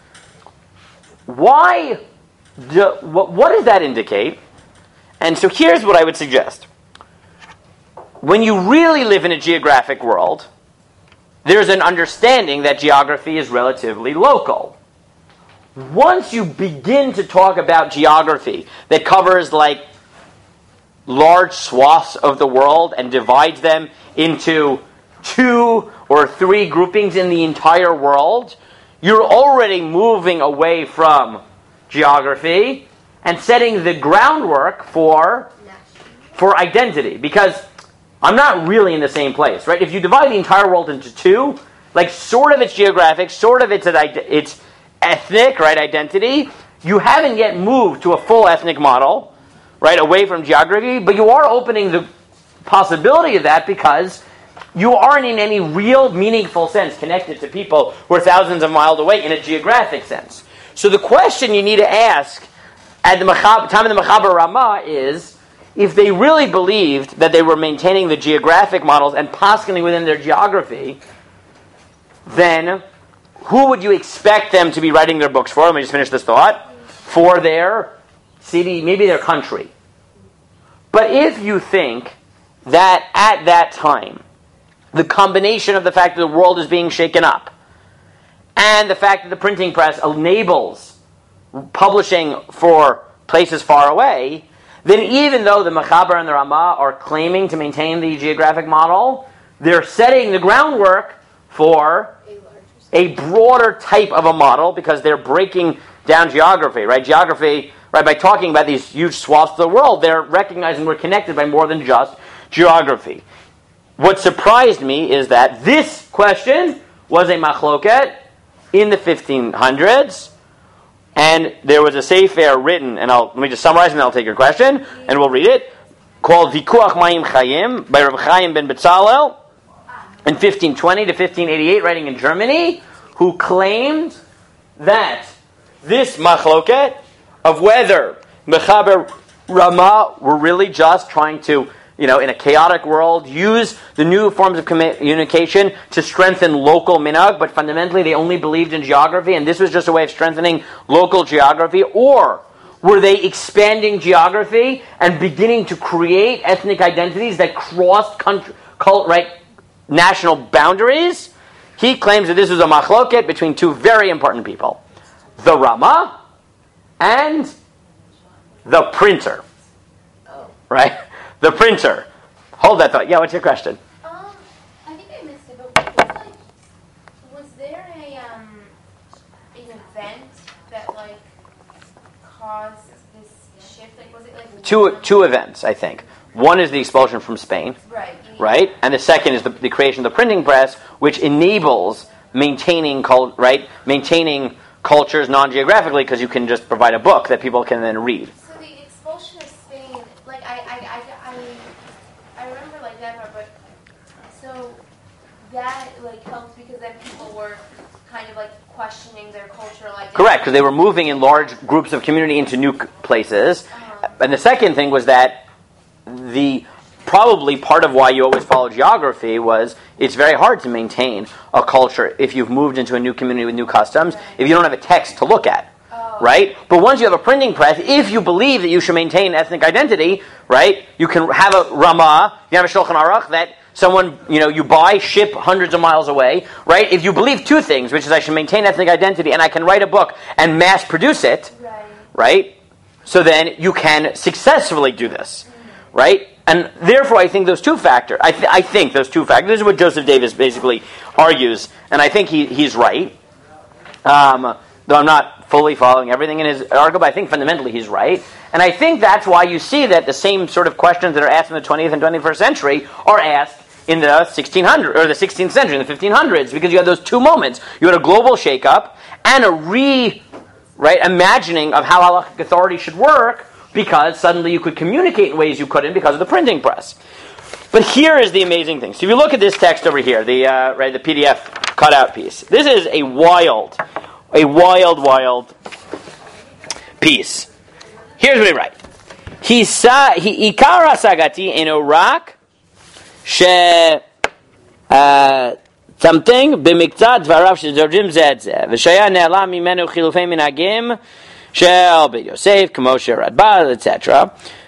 Why? Do, what, what does that indicate? And so here's what I would suggest. When you really live in a geographic world, there's an understanding that geography is relatively local. Once you begin to talk about geography that covers like large swaths of the world and divides them into two or three groupings in the entire world, you're already moving away from geography and setting the groundwork for, for identity. Because I'm not really in the same place, right? If you divide the entire world into two, like sort of it's geographic, sort of it's, it's ethnic, right, identity, you haven't yet moved to a full ethnic model, right, away from geography, but you are opening the possibility of that because you aren't in any real, meaningful sense connected to people who are thousands of miles away in a geographic sense. So the question you need to ask at the Mechab, time of the Mechaber Ramah is, if they really believed that they were maintaining the geographic models and poskening within their geography, then who would you expect them to be writing their books for? Let me just finish this thought. For their city, maybe their country. But if you think that at that time, the combination of the fact that the world is being shaken up and the fact that the printing press enables publishing for places far away, then even though the Mechaber and the Ramah are claiming to maintain the geographic model, they're setting the groundwork for a broader type of a model because they're breaking down geography, right? Geography, right? By talking about these huge swaths of the world, they're recognizing we're connected by more than just geography. What surprised me is that this question was a machloket in the fifteen hundreds, and there was a sefer written, and I'll, let me just summarize and then I'll take your question, and we'll read it, called Vikuach Mayim Chayim by Rabbi Chaim ben Betzalel in fifteen twenty to fifteen eighty-eight, writing in Germany, who claimed that this machloket of whether Mechaber Ramah were really just trying to, you know, in a chaotic world, use the new forms of communication to strengthen local minhag, but fundamentally they only believed in geography, and this was just a way of strengthening local geography, or were they expanding geography and beginning to create ethnic identities that crossed country, cult, right, national boundaries? He claims that this was a machloket between two very important people, the Ramah and the printer. Oh. Right? The printer. Hold that thought. Yeah, what's your question? Um, I think I missed it, but was, like, was there a um an event that like caused this shift? Like, was it like Two two events, I think. One is the expulsion from Spain, right? right? And the second is the, the creation of the printing press, which enables maintaining cult, right? Maintaining cultures non-geographically because you can just provide a book that people can then read. So the expulsion of Spain, like I I I I, I remember like that part, but so that like helped because then people were kind of like questioning their cultural identity. Correct, because they were moving in large groups of community into new c- places. Uh-huh. And the second thing was that the probably part of why you always follow geography was it's very hard to maintain a culture if you've moved into a new community with new customs, if you don't have a text to look at, Oh. right? But once you have a printing press, if you believe that you should maintain ethnic identity, right, you can have a Ramah, you have a Shulchan Aruch that someone, you know, you buy, ship hundreds of miles away, right? If you believe two things, which is I should maintain ethnic identity and I can write a book and mass produce it, Right. right? So then you can successfully do this, right? And therefore, I think those two factors, I, th- I think those two factors, this is what Joseph Davis basically argues, and I think he, he's right, um, though I'm not fully following everything in his article, but I think fundamentally he's right. And I think that's why you see that the same sort of questions that are asked in the twentieth and twenty-first century are asked in the sixteen hundreds, or the sixteenth century, in the fifteen hundreds, because you had those two moments. You had a global shakeup and a re, right, imagining of how halachic authority should work, because suddenly you could communicate in ways you couldn't because of the printing press. But here is the amazing thing. So if you look at this text over here, the uh, right, the P D F cutout piece, this is a wild, a wild, wild piece. Here's what he writes. He sa he ikara sagati in Iraq she something b'miktzat dvarav shezorjim zed zeh v'shaya ne'ala mimenu chilufei minagim shel beit Yosef kamo sheradbal et cetera.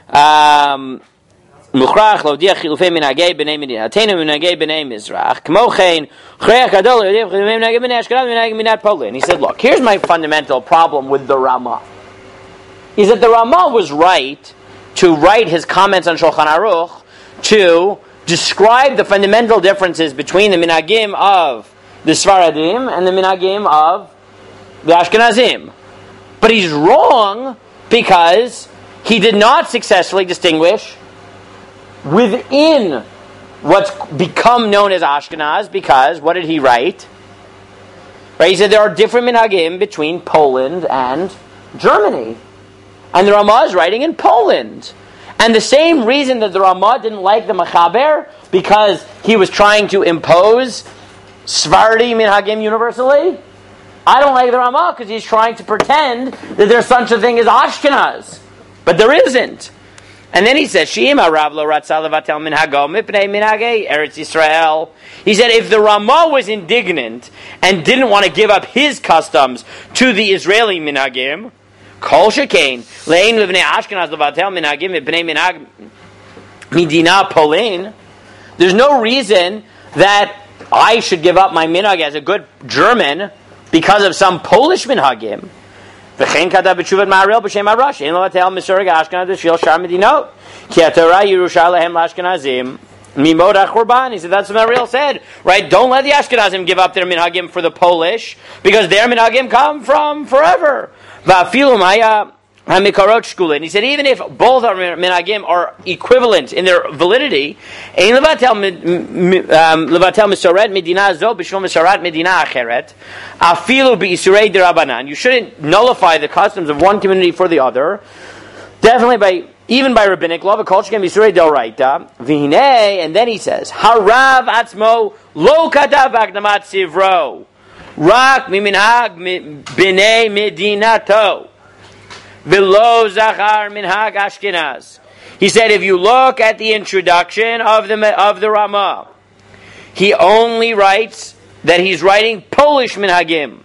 Mukhrach l'odiach chilufei minagei b'nei medinatenu minagei b'nei Mizrach kamo chen chreach gadol l'odiach chilufei minagei b'nei Ashkenaz minagei minat Poland. He said, look, here's my fundamental problem with the Ramah. Is that the Ramah was right to write his comments on Shulchan Aruch to describe the fundamental differences between the minhagim of the Sfaradim and the minhagim of the Ashkenazim. But he's wrong because he did not successfully distinguish within what's become known as Ashkenaz, because what did he write? Right? He said there are different minhagim between Poland and Germany. And the Ramah is writing in Poland. And the same reason that the Ramah didn't like the Mechaber, because he was trying to impose Sephardi minhagim universally, I don't like the Ramah because he's trying to pretend that there's such a thing as Ashkenaz. But there isn't. And then he says, Shima Rav lo ratzah levatel minhago mipnei minhagei Eretz Yisrael. He said, if the Ramah was indignant and didn't want to give up his customs to the Israeli minhagim, kol shekain le'ein levnei Ashkenaz levatel minhagim mipnei minhag midina Polin. There's no reason that I should give up my minhag as a good German because of some Polish minhagim. V'chein katav b'tshuvat ma'aril b'shem ha'rash ein lo vatel misurag Ashkenaz d'shil shar medinot ki haTorah Yerusha lehem l'Ashkenazim mimod ha'churban. He said that's what Ma'aril said, right? Don't let the Ashkenazim give up their minhagim for the Polish because their minhagim come from forever. Va'afilu maya ha'mikarot shkulin. He said even if both our minhagim are equivalent in their validity, ein levatel levatel misoret medina zo b'shul misorat medina acheret afilu b'isurei derabanan. You shouldn't nullify the customs of one community for the other. Definitely by even by rabbinic law, but culture can be surei d'oraita. V'hinei, and then he says, harav atzmo lo katav akdamat sivro rak miminhag b'nei medinato. V'lo zachar minhag Ashkenaz. He said, if you look at the introduction of the of the Ramah, he only writes that he's writing Polish minhagim.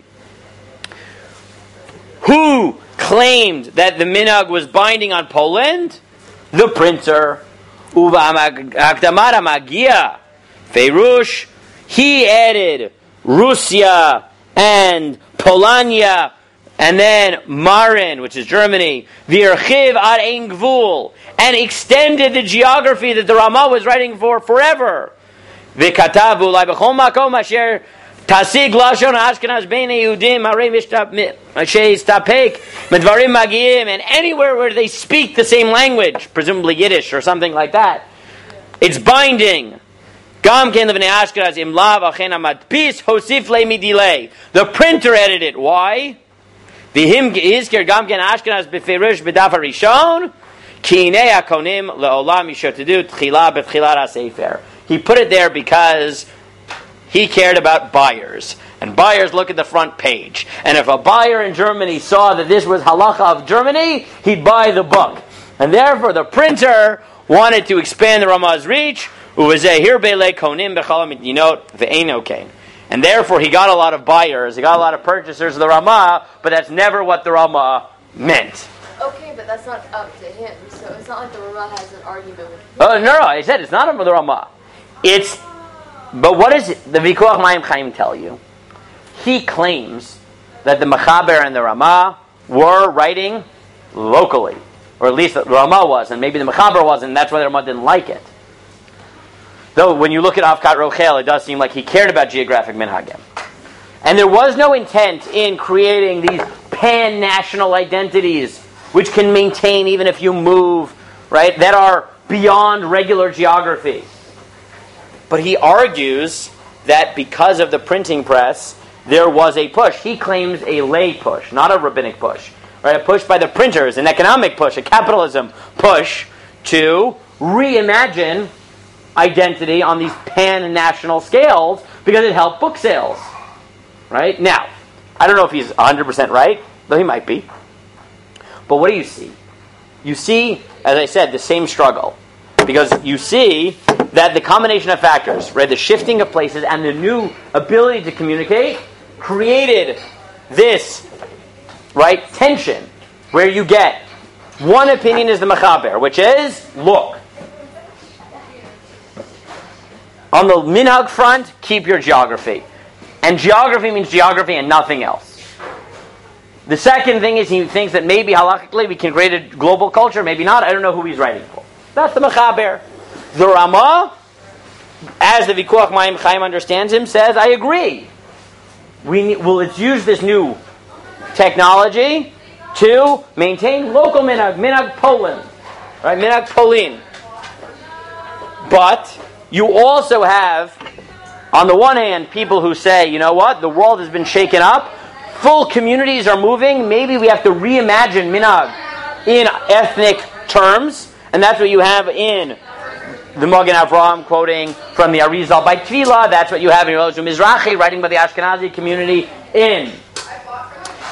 Who claimed that the minhag was binding on Poland? The printer. Uva Akdamara Magia Feirush. He added Russia and Polania. And then Marin, which is Germany, V'irchiv ad ein gvul, and extended the geography that the Ramah was writing for forever. V'katav ulai b'chol makom asher tasig lashon Ashkenaz b'nei Yehudim harei she'istapek medvarim magiim, and anywhere where they speak the same language, presumably Yiddish or something like that, it's binding. Gam ken levnei Ashkenaz im lav achen hamadpis hosif le midilei. The printer edited it. Why? V'him izker gam ken Ashkenaz b'feirush b'daf harishon ki hinei hakonim le'olam yishar tedu tchila b'tchilat hasefer. He put it there because he cared about buyers, and buyers look at the front page. And if a buyer in Germany saw that this was halacha of Germany, he'd buy the book. And therefore, the printer wanted to expand the Ramah's reach. Uvezeh hirbe le'konim b'chol midinot ve'eino kain. And therefore, he got a lot of buyers, he got a lot of purchasers of the Ramah, but that's never what the Ramah meant. Okay, but that's not up to him, so it's not like the Ramah has an argument with him. Oh, no, no, I said it's not up to the Ramah. It's, but what does the Vikuach Mayim Chaim tell you? He claims that the Mechaber and the Ramah were writing locally, or at least the Ramah was, and maybe the Mechaber wasn't, and that's why the Ramah didn't like it. Though, when you look at Avkat Rochel, it does seem like he cared about geographic minhagim. And there was no intent in creating these pan-national identities, which can maintain even if you move, right, that are beyond regular geography. But he argues that because of the printing press, there was a push. He claims a lay push, not a rabbinic push. Right, a push by the printers, an economic push, a capitalism push to reimagine identity on these pan-national scales because it helped book sales. Right? Now, I don't know if he's one hundred percent right, though he might be. But what do you see? You see, as I said, the same struggle. Because you see that the combination of factors, right, the shifting of places and the new ability to communicate created this, right, tension where you get one opinion is the Mechaber, which is, look, on the minhag front, keep your geography. And geography means geography and nothing else. The second thing is he thinks that maybe halachically we can create a global culture, maybe not. I don't know who he's writing for. That's the Mechaber. The Ramah, as the Vikuach Mayim Chaim understands him, says, I agree. We need, well, let's use this new technology to maintain local minhag, minhag Poland, right? Minhag Polin. But you also have, on the one hand, people who say, you know what, the world has been shaken up, full communities are moving, maybe we have to reimagine minhag in ethnic terms, and that's what you have in the Magen Avraham quoting from the Arizal by Tefillah. That's what you have in Yehoshua Mizrahi writing by the Ashkenazi community in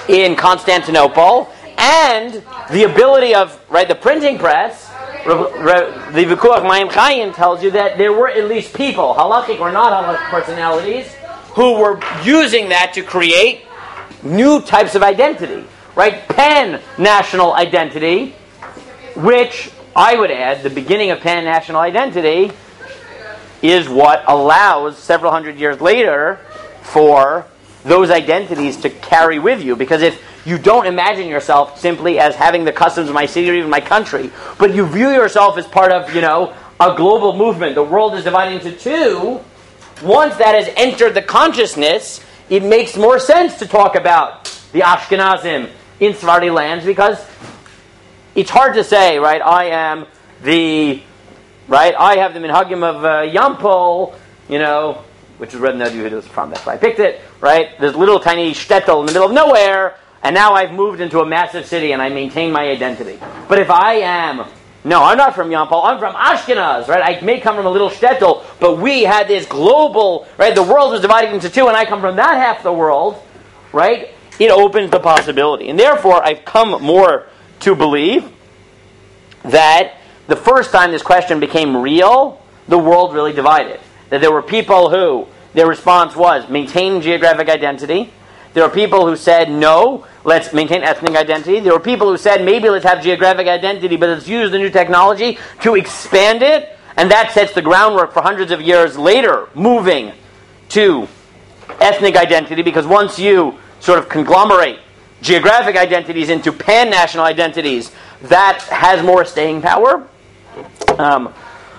in Constantinople, and the ability of, right, the printing press. The Vikuach Mayim Chayim tells you that there were at least people, halachic or not halachic personalities, who were using that to create new types of identity, right? Pan-national identity, which I would add, the beginning of pan-national identity is what allows several hundred years later for those identities to carry with you. Because if you don't imagine yourself simply as having the customs of my city or even my country, but you view yourself as part of, you know, a global movement, the world is divided into two, once that has entered the consciousness, it makes more sense to talk about the Ashkenazim in Sephardi lands, because it's hard to say, right, I am the, right, I have the minhagim of uh, Yampol, you know, which is where the Yehuda is from, that's why I picked it, right? There's little tiny shtetl in the middle of nowhere, and now I've moved into a massive city and I maintain my identity. But if I am, no, I'm not from Yampol, I'm from Ashkenaz, right? I may come from a little shtetl, but we had this global, right? The world was divided into two and I come from that half of the world, right? It opens the possibility. And therefore, I've come more to believe that the first time this question became real, the world really divided. That there were people who, their response was, maintain geographic identity. There were people who said, no, let's maintain ethnic identity. There were people who said, maybe let's have geographic identity, but let's use the new technology to expand it. And that sets the groundwork for hundreds of years later moving to ethnic identity, because once you sort of conglomerate geographic identities into pan-national identities, that has more staying power. Um,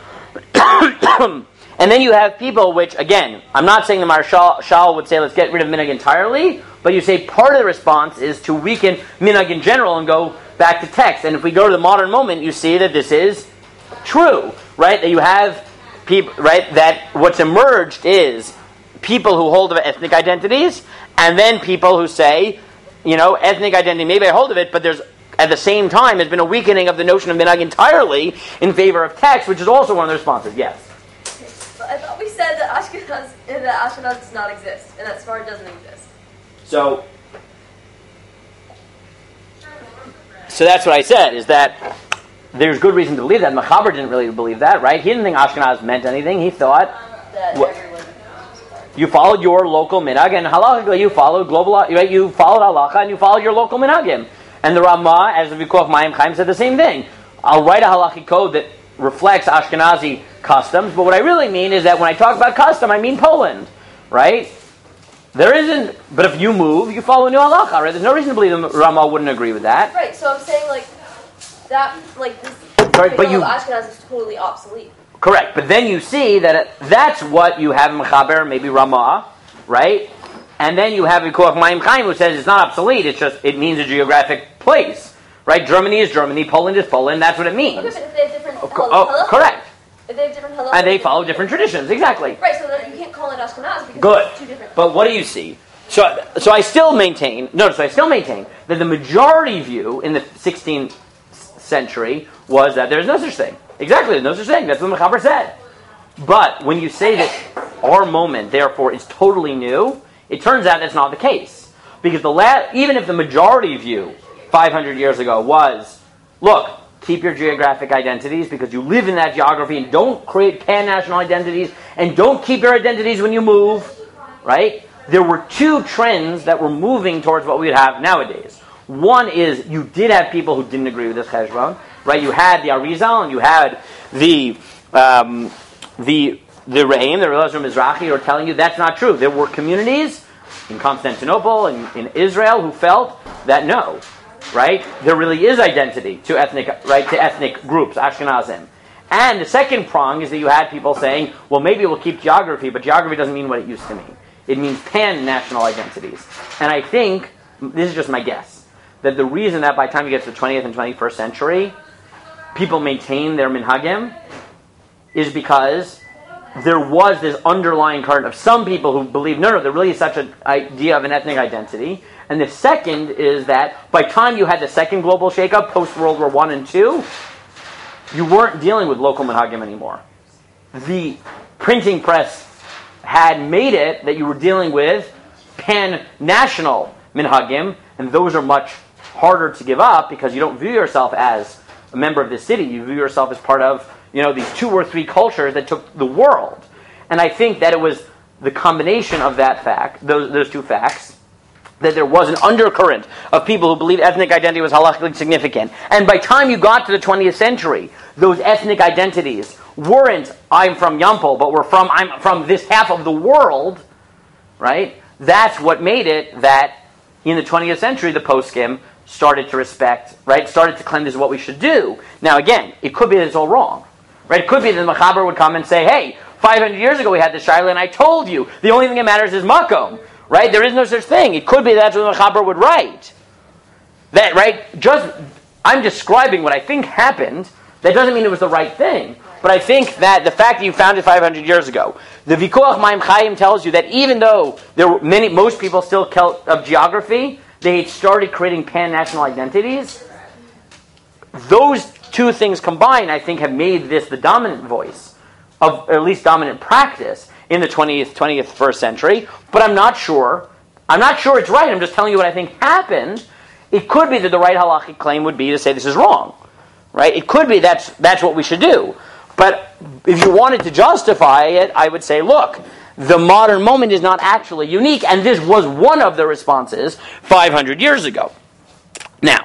and then you have people which, again, I'm not saying the Marshal Shal would say let's get rid of minhag entirely, but you say part of the response is to weaken minhag in general and go back to text. And if we go to the modern moment, you see that this is true, right? That you have people, right? That what's emerged is people who hold of ethnic identities, and then people who say, you know, ethnic identity, maybe I hold of it, but there's, at the same time, there's been a weakening of the notion of minhag entirely in favor of text, which is also one of the responses. Yes? But I thought we said that Ashkenaz, that Ashkenaz does not exist, and that Sfard doesn't exist. So, so that's what I said, is that there's good reason to believe that. Mechaber didn't really believe that, right? He didn't think Ashkenaz meant anything. He thought That what, everyone you followed your local minhag, and halachically you followed global, right? You followed halacha, and you followed your local minhagim. And the Ramah, as the Vikuach Mayim Chaim, said the same thing. I'll write a halachic code that reflects Ashkenazi customs, but what I really mean is that when I talk about custom, I mean Poland, right? There isn't, but if you move, you follow new halacha, right? There's no reason to believe the Ramah wouldn't agree with that. Right, so I'm saying, like, that, like, this Right, but you- Ashkenaz is totally obsolete. Correct, but then you see that it, that's what you have in Mechaber, maybe Ramah, right? And then you have Vikuach Mayim Chaim who says it's not obsolete, it's just, it means a geographic place, right? Germany is Germany, Poland is Poland, that's what it means. Okay, but if they have different Oh, co- hal- oh, halachas- correct. If they have different halachas- And they follow different traditions, exactly. Right, so that you can't call it Ashkenaz because Good. it's two different. But what do you see? So, so I still maintain, notice I still maintain that the majority view in the sixteenth century was that there's no such thing. Exactly, there's no such thing. That's what Mechaber said. But when you say that our moment, therefore, is totally new, it turns out that's not the case. Because the la- even if the majority view five hundred years ago was, look, keep your geographic identities because you live in that geography and don't create pan-national identities and don't keep your identities when you move, right? There were two trends that were moving towards what we would have nowadays. One is you did have people who didn't agree with this cheshbon, right? You had the Arizal and you had the um, the the Re'im, the Elazar Mizrahi, who are telling you that's not true. There were communities in Constantinople and in Israel who felt that no, right? There really is identity to ethnic, right, to ethnic groups, Ashkenazim. And the second prong is that you had people saying, well, maybe we'll keep geography, but geography doesn't mean what it used to mean. It means pan-national identities. And I think, this is just my guess, that the reason that by the time you get to the twentieth and twenty-first century, people maintain their minhagim is because there was this underlying current of some people who believe, no, no, there really is such an idea of an ethnic identity. And the second is that by the time you had the second global shakeup, post-World War One and Two, you weren't dealing with local minhagim anymore. The printing press had made it that you were dealing with pan-national minhagim, and those are much harder to give up because you don't view yourself as a member of this city. You view yourself as part of, you know, these two or three cultures that took the world. And I think that it was the combination of that fact, those those two facts, that there was an undercurrent of people who believed ethnic identity was halachically significant. And by the time you got to the twentieth century, those ethnic identities weren't, I'm from Yampol, but were from, I'm from this half of the world, right? That's what made it that in the twentieth century, the poskim started to respect, right? Started to claim this is what we should do. Now again, it could be that it's all wrong, right? It could be that the Mechaber would come and say, hey, five hundred years ago we had this Shaila and I told you, the only thing that matters is Makom. Right? There is no such thing. It could be that's what the Mechaber would write. That, right? Just, I'm describing what I think happened. That doesn't mean it was the right thing. But I think that the fact that you found it five hundred years ago, the Vikuach Maim Chaim tells you that even though there were many, most people still Celt of geography, they had started creating pan-national identities. Those two things combined, I think, have made this the dominant voice, of or at least dominant practice in the twentieth, twenty-first century, but I'm not sure. I'm not sure it's right. I'm just telling you what I think happened. It could be that the right halachic claim would be to say this is wrong, right? It could be that's that's what we should do. But if you wanted to justify it, I would say, look, the modern moment is not actually unique, and this was one of the responses five hundred years ago. Now,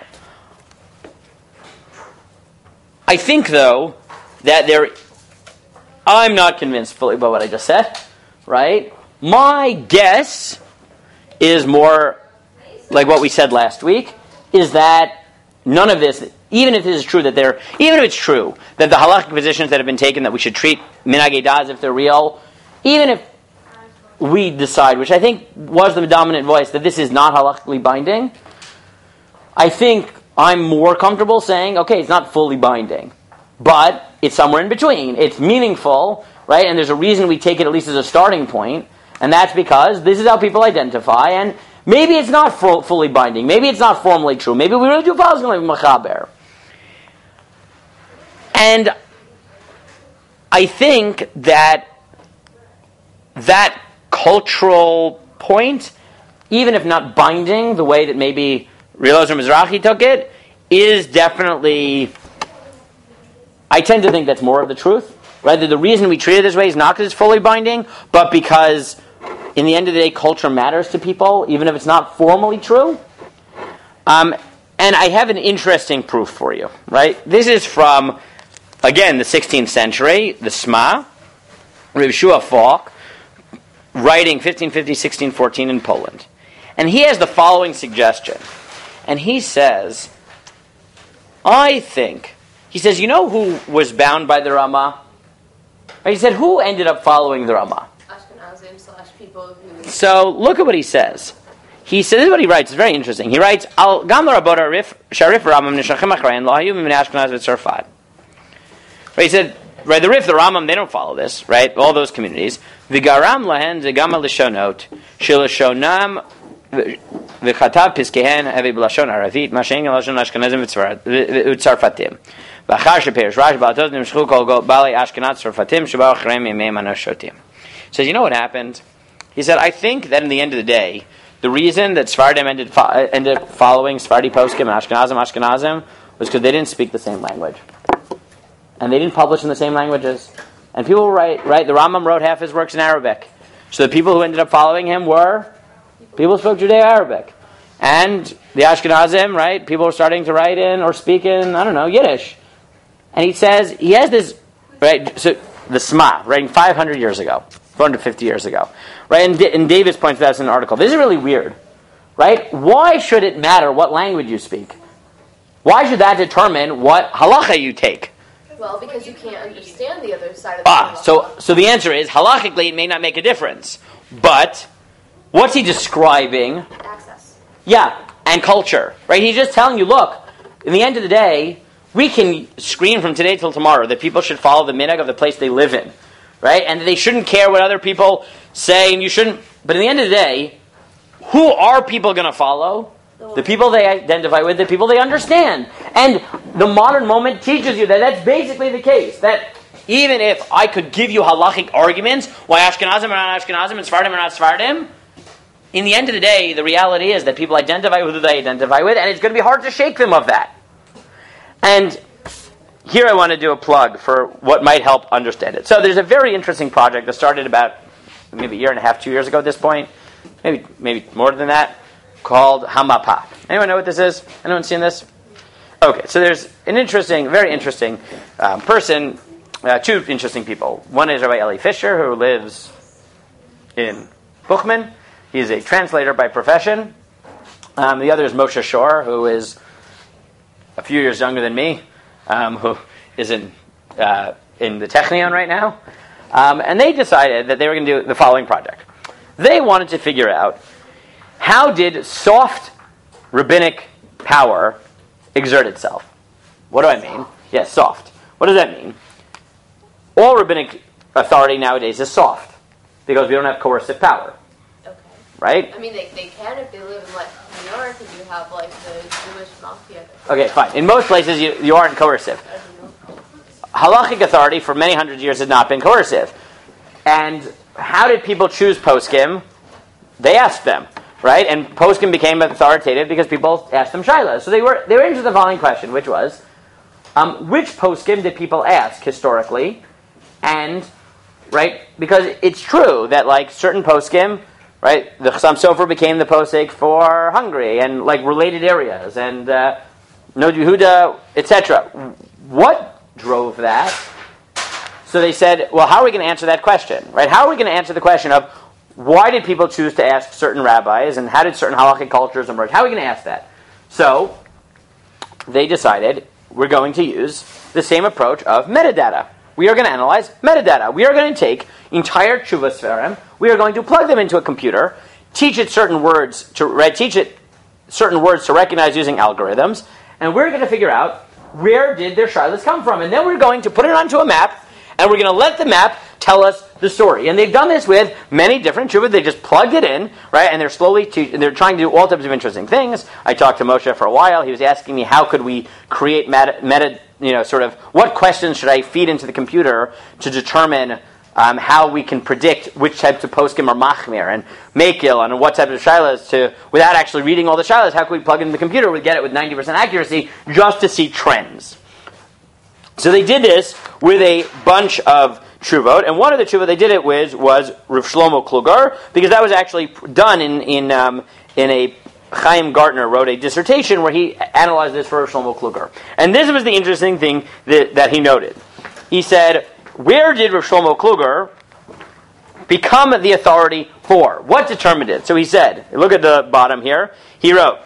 I think, though, that there... I'm not convinced fully by what I just said, right? My guess is more like what we said last week, is that none of this, even if it is true that they're, even if it's true that the halakhic positions that have been taken that we should treat minhagei das as if they're real, even if we decide, which I think was the dominant voice, that this is not halakhically binding, I think I'm more comfortable saying, okay, it's not fully binding, but it's somewhere in between. It's meaningful, right? And there's a reason we take it at least as a starting point, and that's because this is how people identify, and maybe it's not full, fully binding. Maybe it's not formally true. Maybe we really do follow something like Mechaber. And I think that that cultural point, even if not binding the way that maybe Relozer Mizrahi took it, is definitely... I tend to think that's more of the truth. Right? That the reason we treat it this way is not because it's fully binding, but because in the end of the day, culture matters to people, even if it's not formally true. Um, and I have an interesting proof for you. Right? This is from, again, the sixteenth century, the Sma, Rav Shua Falk, writing fifteen fifty, sixteen fourteen in Poland. And he has the following suggestion. And he says, I think... He says, you know who was bound by the Rama? He said, who ended up following the Rama? Ashkenazim slash people who... So, look at what he says. He says, this is what he writes. It's very interesting. He writes, Al gam l'rabot harif sharif Ramam nishachim achrein lo hayu min Ashkenaz v'Tzarfat. He said, right, the Rif, the Ramam, they don't follow this, right? All those communities. V'garam lahen zegama l'shonot shilashonam v'chatav piskehen hevi b'lashon aravit mashen l'shon Ashkenazim v'Tzarfatim. Says, you know what happened? He said, I think that in the end of the day, the reason that Sephardim ended, fo- ended up following Sephardi poskim and Ashkenazim Ashkenazim was because they didn't speak the same language. And they didn't publish in the same languages. And people write, right? The Rambam wrote half his works in Arabic. So the people who ended up following him were people who spoke Judeo-Arabic. And the Ashkenazim, right? People were starting to write in or speak in, I don't know, Yiddish. And he says, he has this, right, so the Sma, writing five hundred years ago, four hundred fifty years ago, right, and, D- and Davis points to that in an article. This is really weird, right? Why should it matter what language you speak? Why should that determine what halacha you take? Well, because you can't understand the other side of the Ah, halacha. so, so the answer is, halachically it may not make a difference, but what's he describing? Access. Yeah, and culture, right? He's just telling you, look, in the end of the day, we can scream from today till tomorrow that people should follow the minhag of the place they live in, right? And they shouldn't care what other people say, and you shouldn't... But at the end of the day, who are people going to follow? The people they identify with, the people they understand. And the modern moment teaches you that that's basically the case. That even if I could give you halachic arguments why Ashkenazim are not Ashkenazim and Sephardim are not Sephardim, in the end of the day, the reality is that people identify with who they identify with, and it's going to be hard to shake them of that. And here I want to do a plug for what might help understand it. So there's a very interesting project that started about maybe a year and a half, two years ago at this point, maybe maybe more than that, called Hamapa. Anyone know what this is? Anyone seen this? Okay, so there's an interesting, very interesting um, person, uh, two interesting people. One is Rabbi Eli Fisher, who lives in Buchman. He's a translator by profession. Um, the other is Moshe Shor, who is a few years younger than me, um, who is in uh, in the Technion right now. Um, and they decided that they were going to do the following project. They wanted to figure out, how did soft rabbinic power exert itself? What do I mean? Yes, soft. What does that mean? All rabbinic authority nowadays is soft, because we don't have coercive power. Okay. Right? I mean, they, they can if they live in, like, New York, and you have, like, the Jewish mafia. Okay, fine. In most places, you, you aren't coercive. Halachic authority for many hundred years has not been coercive. And how did people choose poskim? They asked them, right? And poskim became authoritative because people asked them shaylas. So they were they were into the following question, which was, um, which poskim did people ask historically? And, right, because it's true that, like, certain poskim, right, the Chassam Sofer became the posek for Hungary and, like, related areas, and uh, Nod Yehuda, et cetera. What drove that? So they said, well, how are we going to answer that question, right? How are we going to answer the question of why did people choose to ask certain rabbis, and how did certain halakhic cultures emerge? How are we going to ask that? So they decided we're going to use the same approach of metadata. We are going to analyze metadata. We are going to take entire tshuva sferim. We are going to plug them into a computer, teach it certain words to right, teach it certain words to recognize using algorithms, and we're going to figure out where did their shilas come from, and then we're going to put it onto a map, and we're going to let the map tell us the story. And they've done this with many different tshuva. They just plugged it in, right? And they're slowly te- and they're trying to do all types of interesting things. I talked to Moshe for a while. He was asking me how could we create meta, meta you know, sort of what questions should I feed into the computer to determine um, how we can predict which types of poskim are machmir and makil and what types of shilas to, without actually reading all the shilas, how can we plug it in the computer? We get it with ninety percent accuracy just to see trends. So they did this with a bunch of tshuvot, and one of the tshuvot they did it with was Rav Shlomo Kluger, because that was actually done in in um, in a Chaim Gartner wrote a dissertation where he analyzed this for Rav Shlomo Kluger. And this was the interesting thing that, that he noted. He said, where did Rav Shlomo Kluger become the authority for? What determined it? So he said, look at the bottom here, he wrote,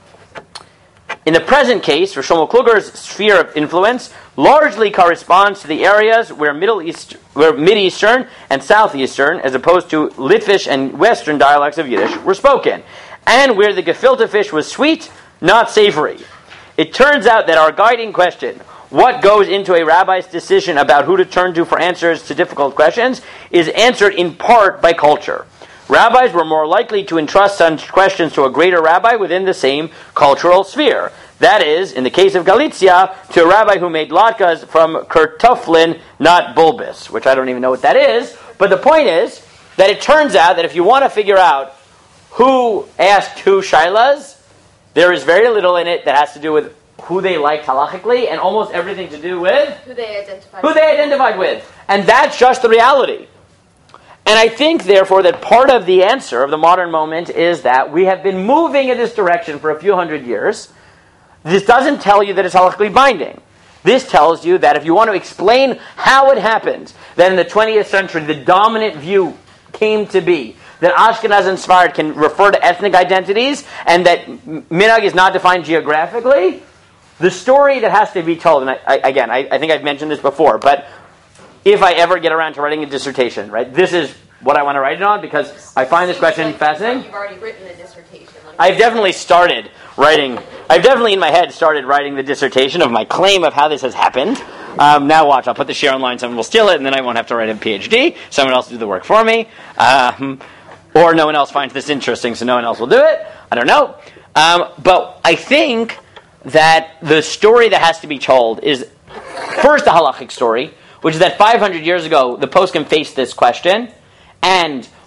in the present case, Rav Shlomo Kluger's sphere of influence largely corresponds to the areas where Middle East, where Mid-Eastern and Southeastern, as opposed to Litvish and Western dialects of Yiddish, were spoken, and where the gefilte fish was sweet, not savory. It turns out that our guiding question, what goes into a rabbi's decision about who to turn to for answers to difficult questions, is answered in part by culture. Rabbis were more likely to entrust such questions to a greater rabbi within the same cultural sphere. That is, in the case of Galicia, to a rabbi who made latkes from kartoflin, not bulbus, which I don't even know what that is. But the point is that it turns out that if you want to figure out who asked who shaylas, there is very little in it that has to do with who they liked halachically, and almost everything to do with Who they identified who with. they identified with. And that's just the reality. And I think, therefore, that part of the answer of the modern moment is that we have been moving in this direction for a few hundred years. This doesn't tell you that it's halachically binding. This tells you that if you want to explain how it happened, that in the twentieth century the dominant view came to be that Ashkenaz and Sfarad can refer to ethnic identities and that minhag is not defined geographically, the story that has to be told, and I, I, again, I, I think I've mentioned this before, but if I ever get around to writing a dissertation, right, this is what I want to write it on because I find this question like fascinating. You've already written a dissertation. Like I've definitely started writing, I've definitely in my head started writing the dissertation of my claim of how this has happened. Um, now watch, I'll put the share online, someone will steal it, and then I won't have to write a PhD. Someone else will do the work for me. Um, or no one else finds this interesting, so no one else will do it. I don't know. Um, but I think that the story that has to be told is first the halachic story, which is that five hundred years ago, the poskim faced this question, and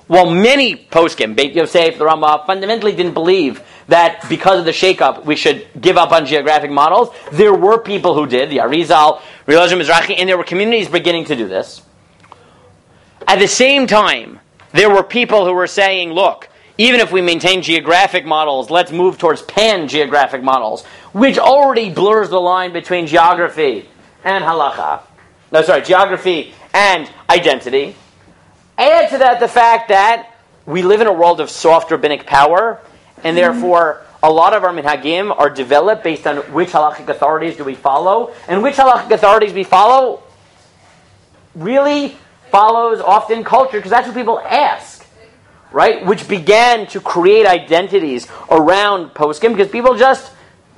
while many poskim, Beit Yosef, the Rambam, fundamentally didn't believe that because of the shakeup we should give up on geographic models, there were people who did, the Arizal, Rilazim Mizrahi, and there were communities beginning to do this. At the same time, there were people who were saying, look, even if we maintain geographic models, let's move towards pan-geographic models, which already blurs the line between geography and halacha. No, sorry, geography and identity. Add to that the fact that we live in a world of soft rabbinic power, and therefore a lot of our minhagim are developed based on which halachic authorities do we follow, and which halachic authorities we follow really follows often culture, because that's what people ask, right? Which began to create identities around poskim, because people just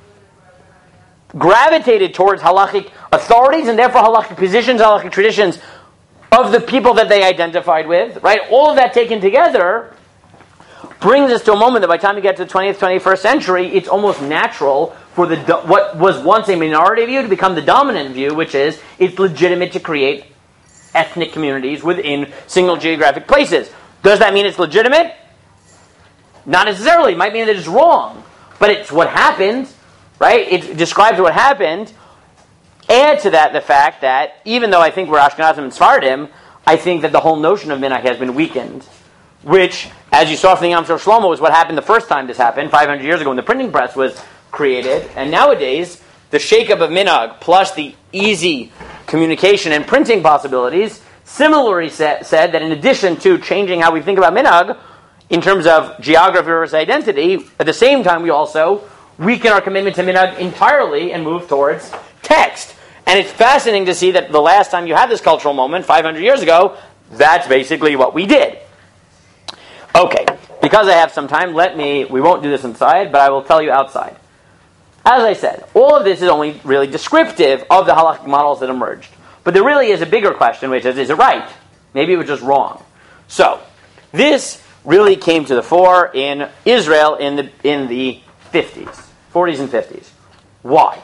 gravitated towards halachic authorities, and therefore halachic positions, halachic traditions of the people that they identified with, right? All of that taken together brings us to a moment that by the time you get to the twentieth, twenty-first century, it's almost natural for the do- what was once a minority view to become the dominant view, which is it's legitimate to create ethnic communities within single geographic places. Does that mean it's legitimate? Not necessarily. It might mean that it's wrong. But it's what happened, right? It describes what happened. Add to that the fact that, even though I think we're Ashkenazim and Sfardim, I think that the whole notion of minhag has been weakened. Which, as you saw from the Yom Tov Shlomo, was what happened the first time this happened, five hundred years ago when the printing press was created. And nowadays, the shakeup of minhag, plus the easy communication and printing possibilities, similarly sa- said that in addition to changing how we think about minhag, in terms of geography versus identity, at the same time we also weaken our commitment to minhag entirely and move towards text. And it's fascinating to see that the last time you had this cultural moment, five hundred years ago, that's basically what we did. Okay, because I have some time, let me, we won't do this inside, but I will tell you outside. As I said, all of this is only really descriptive of the halakhic models that emerged. But there really is a bigger question, which is, is it right? Maybe it was just wrong. So, this really came to the fore in Israel in the in the fifties, forties and fifties. Why?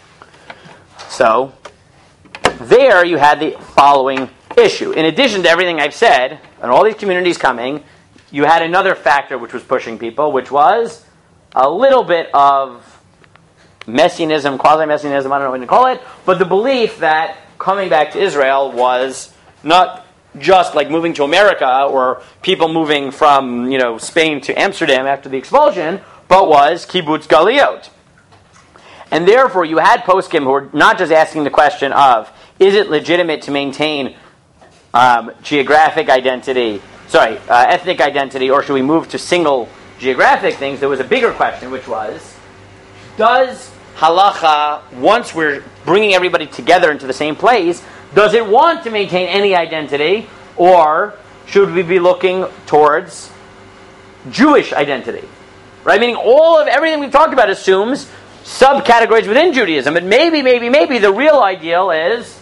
So, there you had the following issue. In addition to everything I've said, and all these communities coming, you had another factor which was pushing people, which was a little bit of messianism, quasi-messianism, I don't know what to call it, but the belief that coming back to Israel was not just like moving to America or people moving from, you know, Spain to Amsterdam after the expulsion, but was kibbutz galiyot. And therefore you had poskim who were not just asking the question of, is it legitimate to maintain um, geographic identity, sorry, uh, ethnic identity, or should we move to single geographic things? There was a bigger question, which was, does halacha, once we're bringing everybody together into the same place, does it want to maintain any identity, or should we be looking towards Jewish identity? Right? Meaning all of everything we've talked about assumes subcategories within Judaism, but maybe, maybe, maybe the real ideal is...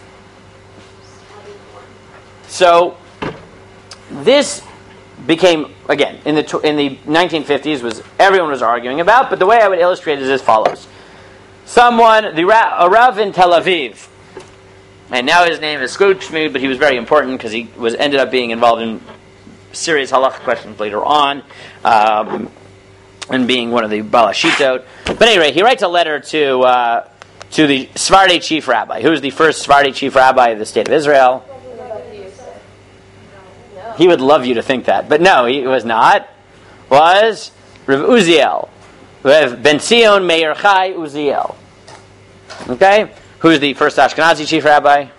So, this became, again, in the in the nineteen fifties, was everyone was arguing about, but the way I would illustrate it is as follows. Someone, the Ra- a Rav in Tel Aviv, and now his name is Skutchmud, but he was very important because he was ended up being involved in serious halacha questions later on, um, and being one of the Balashitot. But anyway, he writes a letter to uh, to the Sephardi chief rabbi, who was the first Sephardi chief rabbi of the state of Israel. He would love you to think that, but no, he was not. Was Rav Uziel, Rav Ben Zion Meir Chai Uziel. Okay, who's the first Ashkenazi chief rabbi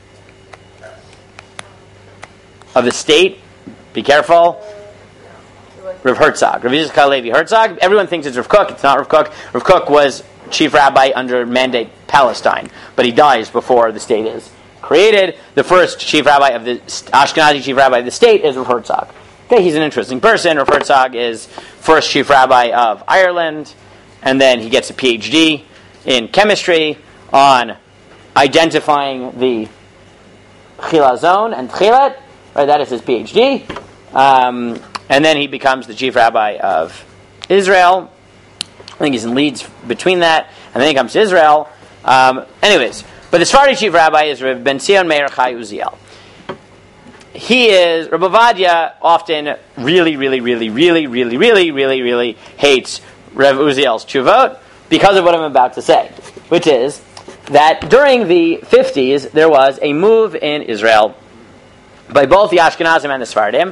of the state? Be careful. Rav Herzog, Rav Yitzchak Levi Herzog. Everyone thinks it's Rav Kook. It's not Rav Kook. Rav Kook was chief rabbi under Mandate Palestine, but he dies before the state is created. The first chief rabbi of the Ashkenazi chief rabbi of the state is Rav Herzog. Okay, he's an interesting person. Rav Herzog is first chief rabbi of Ireland, and then he gets a P H D in chemistry on identifying the chilazon and tchilat. Right, that is his P H D. Um, and then he becomes the chief rabbi of Israel. I think he's in Leeds between that, and then he comes to Israel. Um, anyways, but the Sephardi chief rabbi is Rav Ben Zion Meir Chai Uziel. he is, Rabbi Ovadia often really, really, really, really, really, really, really, really hates Rav Uziel's tshuvot because of what I'm about to say, which is that during the fifties, there was a move in Israel by both the Ashkenazim and the Sephardim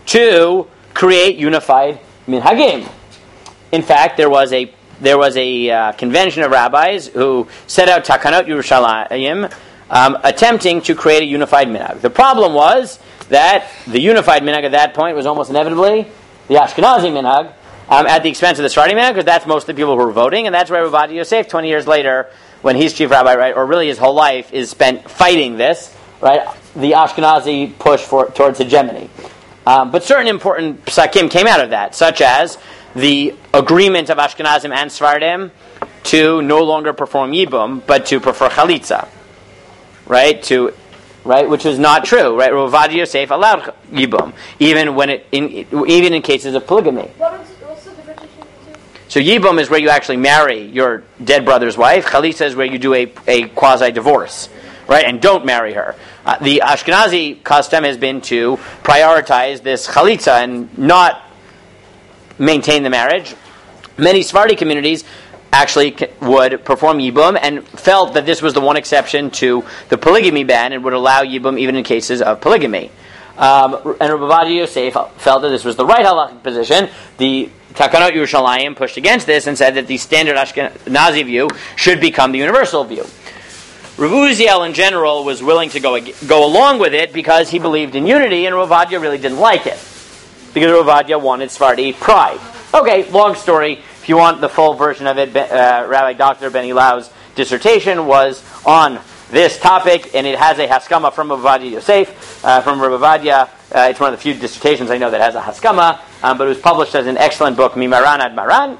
to create unified minhagim. In fact, there was a there was a uh, convention of rabbis who set out Takanot Yerushalayim, um, attempting to create a unified minhag. The problem was that the unified minhag at that point was almost inevitably the Ashkenazi minhag, um, at the expense of the Sephardi minhag, because that's most of the people who were voting, and that's where Rabbi Yosef, twenty years later, when he's chief rabbi, right, or really his whole life, is spent fighting this, right, the Ashkenazi push for towards hegemony. Um, but certain important psakim came out of that, such as the agreement of Ashkenazim and Sephardim to no longer perform yibum, but to prefer chalitza, right? To right, which was not true, right? Rav Ovadia Yosef allowed yibum, even when it in even in cases of polygamy. What is, what's the difference between the two? So yibum is where you actually marry your dead brother's wife. Chalitza is where you do a, a quasi-divorce, right, and don't marry her. Uh, the Ashkenazi custom has been to prioritize this chalitza and not maintain the marriage. Many Sephardi communities actually would perform yibum and felt that this was the one exception to the polygamy ban and would allow yibum even in cases of polygamy. Um, and Rabbi Ovadia Yosef felt that this was the right halachic position. The Takanot Yerushalayim pushed against this and said that the standard Ashkenazi view should become the universal view. Rav Uziel in general was willing to go go along with it because he believed in unity, and Rav Ovadia really didn't like it because Rav Ovadia wanted Sephardi pride. Okay, long story. If you want the full version of it, uh, Rabbi Doctor Benny Lau's dissertation was on this topic, and it has a haskama from Rav Ovadia Yosef, uh, from Rav Ovadia. Uh, it's one of the few dissertations I know that has a haskama, um, but it was published as an excellent book, Mimaran ad Maran.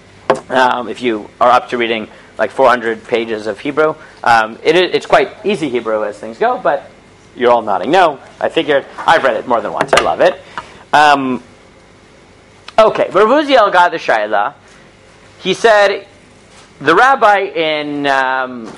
Um, if you are up to reading like four hundred pages of Hebrew, um, it, it's quite easy Hebrew as things go, but you're all nodding no. I figured. I've read it more than once. I love it. Um, okay, but Rav Uziel got the shayla. He said, the rabbi in um,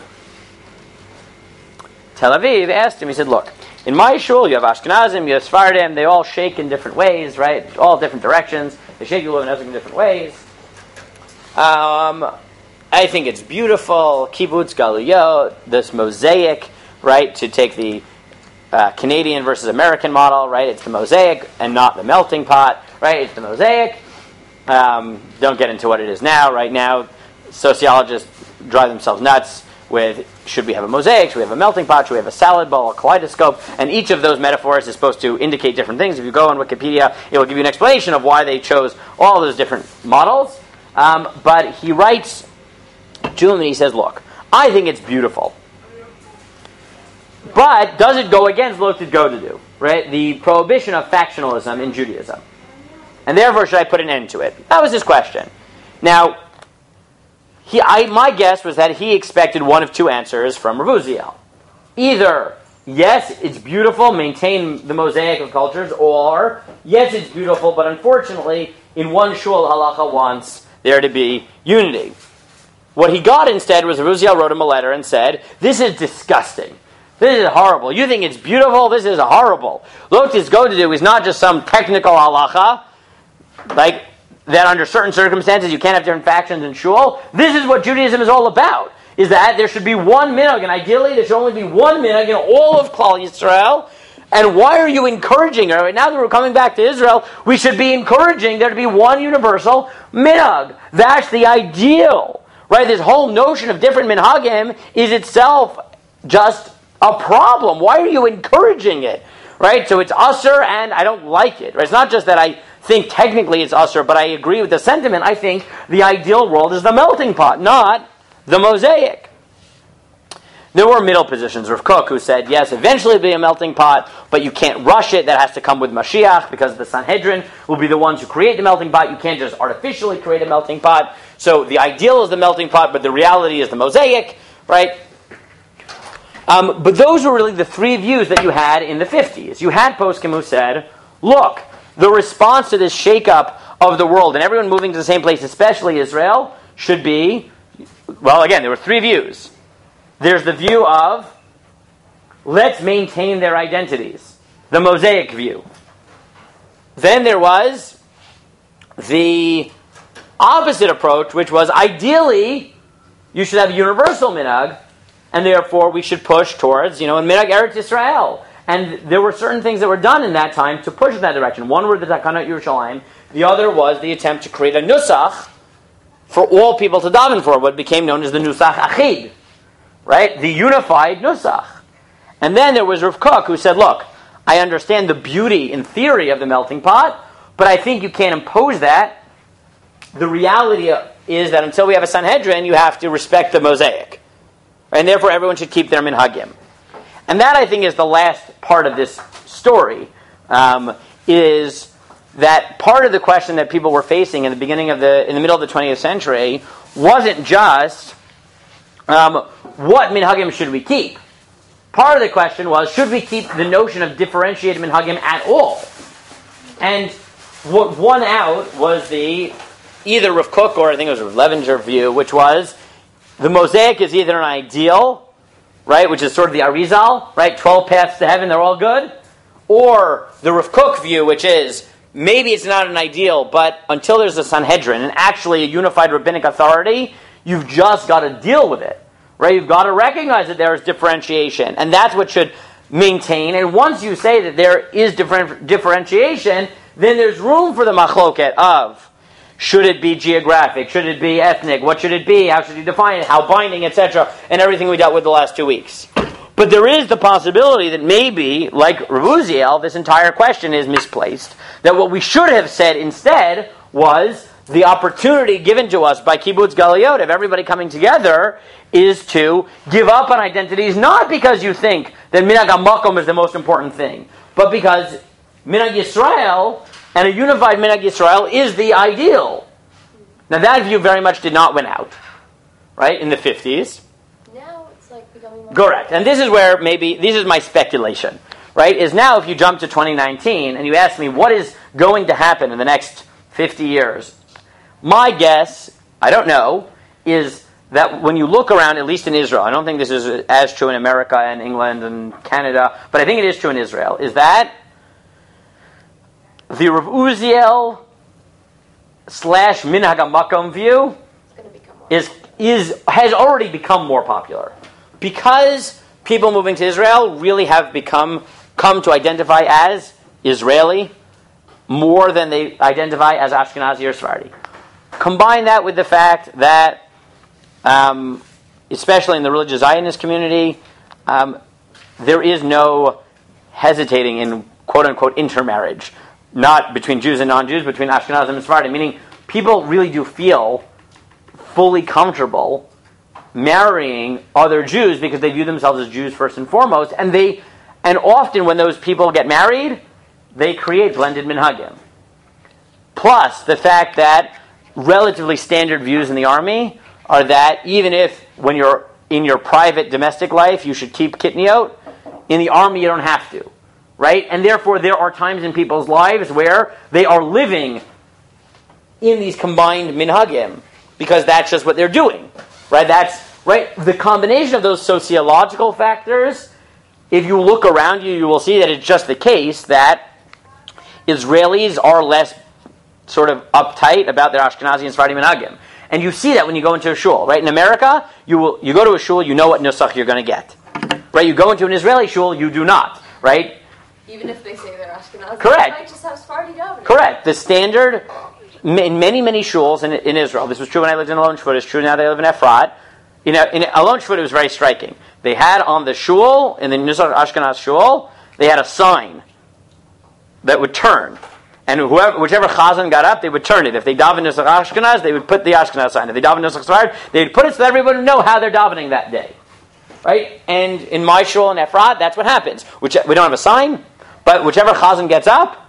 Tel Aviv asked him, he said, look, in my shul you have Ashkenazim, you have Sephardim, they all shake in different ways, right? All different directions. They shake you in different ways. Um, I think it's beautiful. Kibbutz Galuyot, this mosaic, right? To take the uh, Canadian versus American model, right? It's the mosaic and not the melting pot, right? It's the mosaic. Um, don't get into what it is now. Right now, sociologists drive themselves nuts with, should we have a mosaic, should we have a melting pot, should we have a salad bowl, a kaleidoscope, and each of those metaphors is supposed to indicate different things. If you go on Wikipedia, it will give you an explanation of why they chose all those different models. Um, but he writes to him and he says, look, I think it's beautiful. But does it go against lo titgodedu, right? The prohibition of factionalism in Judaism. And therefore, should I put an end to it? That was his question. Now, he, I, my guess was that he expected one of two answers from Rav Uziel. Either, yes, it's beautiful, maintain the mosaic of cultures, or, yes, it's beautiful, but unfortunately, in one shul, halacha wants there to be unity. What he got instead was Rav Uziel wrote him a letter and said, this is disgusting. This is horrible. You think it's beautiful? This is horrible. Lo titgodedu is not just some technical halacha, like that under certain circumstances you can't have different factions in shul. This is what Judaism is all about, is that there should be one minhag, and ideally there should only be one minhag in all of Klal Yisrael. And why are you encouraging her? Right now that we're coming back to Israel, we should be encouraging there to be one universal minhag. That's the ideal. Right? This whole notion of different minhagim is itself just a problem. Why are you encouraging it? Right? So it's usher and I don't like it. Right? It's not just that I think technically it's usher, but I agree with the sentiment. I think the ideal world is the melting pot, not the mosaic. There were middle positions. Rav Kook, who said, yes, eventually it'll be a melting pot, but you can't rush it. That has to come with Mashiach, because the Sanhedrin will be the ones who create the melting pot. You can't just artificially create a melting pot. So the ideal is the melting pot, but the reality is the mosaic, right? Um, but those were really the three views that you had in the fifties. You had poskim who said, look, the response to this shakeup of the world and everyone moving to the same place, especially Israel, should be, well, again, there were three views. There's the view of, let's maintain their identities. the Mosaic view. Then there was the opposite approach, which was ideally you should have universal minhag, and therefore we should push towards, you know, in minhag Eretz Yisrael. And there were certain things that were done in that time to push in that direction. One were the Takanot Yerushalayim. The other was the attempt to create a nusach for all people to daven for, what became known as the Nusach Achid, right? The unified nusach. And then there was Rav Kook, who said, look, I understand the beauty in theory of the melting pot, but I think you can't impose that. The reality is that until we have a Sanhedrin, you have to respect the Mosaic. And therefore everyone should keep their minhagim. And that, I think, is the last part of this story, um, is that part of the question that people were facing in the beginning of the, in the middle of the twentieth century, wasn't just um, what minhagim should we keep. Part of the question was, should we keep the notion of differentiated minhagim at all? And what won out was the either Rav Kook or I think it was Rav Levinger view, which was the Mosaic is either an ideal, right, which is sort of the Arizal, right, twelve paths to heaven, they're all good, or the Rav Kook view, which is maybe it's not an ideal, but until there's a Sanhedrin and actually a unified rabbinic authority, you've just got to deal with it, right? You've got to recognize that there is differentiation, and that's what should maintain. And once you say that there is different differentiation, then there's room for the machloket of should it be geographic, should it be ethnic, what should it be, how should you define it, how binding, et cetera, and everything we dealt with the last two weeks. But there is the possibility that maybe, like Rav Uziel, this entire question is misplaced. That what we should have said instead was the opportunity given to us by Kibbutz Galuyot of everybody coming together is to give up on identities, not because you think that Minhag HaMakom is the most important thing, but because Minhag Yisrael and a unified Minhag Yisrael is the ideal. Now that view very much did not win out, right, in the fifties. Now it's like becoming more... Correct. And this is where maybe, this is my speculation, right, is now if you jump to twenty nineteen and you ask me what is going to happen in the next fifty years, my guess, I don't know, is that when you look around, at least in Israel, I don't think this is as true in America and England and Canada, but I think it is true in Israel, is that the Rav Uziel slash Minhag HaMakom view is is has already become more popular because people moving to Israel really have become come to identify as Israeli more than they identify as Ashkenazi or Sephardi. Combine that with the fact that, um, especially in the religious Zionist community, um, there is no hesitating in quote-unquote intermarriage. Not between Jews and non-Jews, between Ashkenazim and Sephardi, meaning people really do feel fully comfortable marrying other Jews because they view themselves as Jews first and foremost, and they, and often when those people get married, they create blended minhagim. Plus, the fact that relatively standard views in the army are that even if when you're in your private domestic life you should keep kitniot, in the army you don't have to. Right? And therefore there are times in people's lives where they are living in these combined minhagim because that's just what they're doing. Right? That's right. The combination of those sociological factors, if you look around you, you will see that it's just the case that Israelis are less sort of uptight about their Ashkenazi and Sephardi minhagim. And you see that when you go into a shul. Right? In America, you will you go to a shul, you know what nusach you're going to get. Right? You go into an Israeli shul, you do not. Right? Even if they say they're Ashkenazi, correct. They might just have Sephardi davening. Correct. The standard in many, many shuls in, in Israel, this was true when I lived in Alon Shvut, it's true now that I live in Efrat. You know, in Alon Shvut it was very striking. They had on the shul, in the Nusach Ashkenaz shul, they had a sign that would turn. And whoever, whichever chazan got up, they would turn it. If they daven Nusach Ashkenaz, they would put the Ashkenaz sign. If they daven Nusach Sephardi, they would put it so that everybody would know how they're davening that day. Right? And in my shul in Efrat, that's what happens. Which, we don't have a sign, but whichever chazan gets up,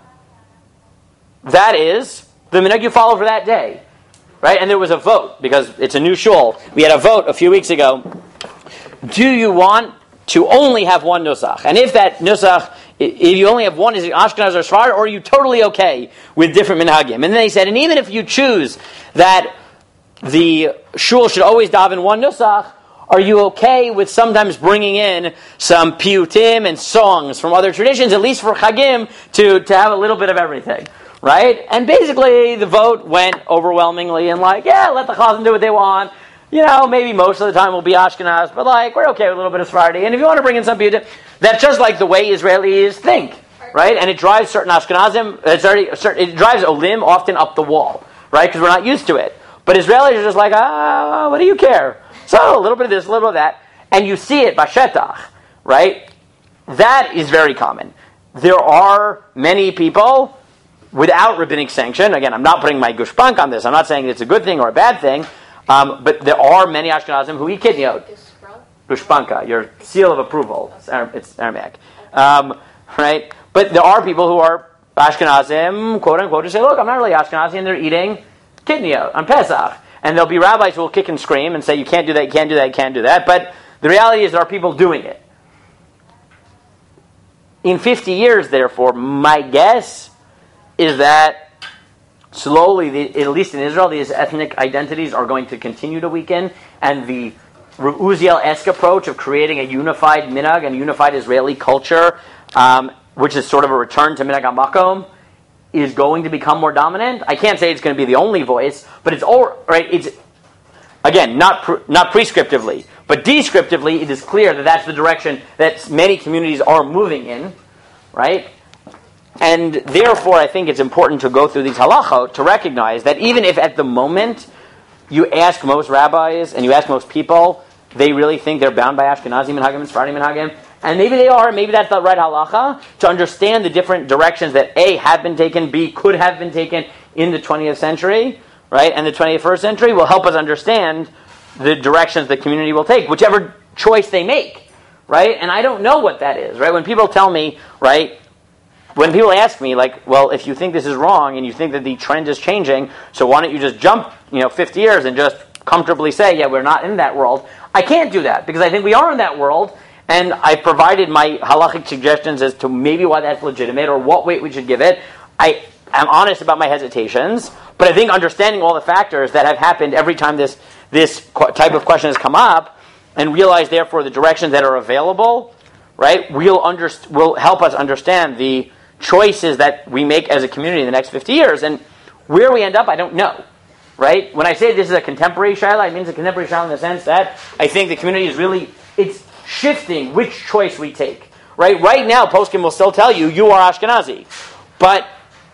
that is the minhag you follow for that day. Right? And there was a vote, because it's a new shul. We had a vote a few weeks ago. Do you want to only have one nusach? And if that nusach, if you only have one, is it Ashkenaz or Sephardi, or are you totally okay with different minhagim? And then they said, and even if you choose that the shul should always daven one nusach, Are you okay with sometimes bringing in some piyutim and songs from other traditions, at least for Chagim, to, to have a little bit of everything, right? And basically, the vote went overwhelmingly in like, yeah, let the Chazan do what they want. You know, maybe most of the time we'll be Ashkenaz, but like, we're okay with a little bit of Sephardi. And if you want to bring in some piyutim, that's just like the way Israelis think, right? And it drives certain Ashkenazim, it's already, it drives Olim often up the wall, right? Because we're not used to it. But Israelis are just like, ah, what do you care? So, a little bit of this, a little bit of that. And you see it, bashetach, right? That is very common. There are many people without rabbinic sanction. Again, I'm not putting my gushpank on this. I'm not saying it's a good thing or a bad thing. Um, but there are many Ashkenazim who eat kidneyot. Gushpanka, your seal of approval. It's, Aram- it's Aramaic. Um, right? But there are people who are Ashkenazim, quote unquote, who say, look, I'm not really Ashkenazi, and they're eating kidneyot on Pesach. And there'll be rabbis who will kick and scream and say, you can't do that, you can't do that, you can't do that. But the reality is there are people doing it. In fifty years, therefore, my guess is that slowly, the, at least in Israel, these ethnic identities are going to continue to weaken, and the Uziel-esque approach of creating a unified minhag and unified Israeli culture, um, which is sort of a return to minhag hamakom, is going to become more dominant. I can't say it's going to be the only voice, but it's all right. It's again not pre, not prescriptively, but descriptively. It is clear that that's the direction that many communities are moving in, right? And therefore, I think it's important to go through these halachot to recognize that even if at the moment you ask most rabbis and you ask most people, they really think they're bound by Ashkenazi minhagim and Sephardi minhagim. And maybe they are, maybe that's the right halacha, to understand the different directions that A, have been taken, B, could have been taken in the twentieth century, right? And the twenty-first century will help us understand the directions the community will take, whichever choice they make, right? And I don't know what that is, right? When people tell me, right, when people ask me, like, well, if you think this is wrong and you think that the trend is changing, so why don't you just jump, you know, fifty years and just comfortably say, yeah, we're not in that world. I can't do that, because I think we are in that world. And I provided my halachic suggestions as to maybe why that's legitimate or what weight we should give it. I am honest about my hesitations, but I think understanding all the factors that have happened every time this this type of question has come up, and realize therefore the directions that are available, right, will under, will help us understand the choices that we make as a community in the next fifty years. And where we end up, I don't know. Right? When I say this is a contemporary shaila, it means a contemporary shaila in the sense that I think the community is really, it's shifting which choice we take. Right? Right now, poskim will still tell you, you are Ashkenazi. But,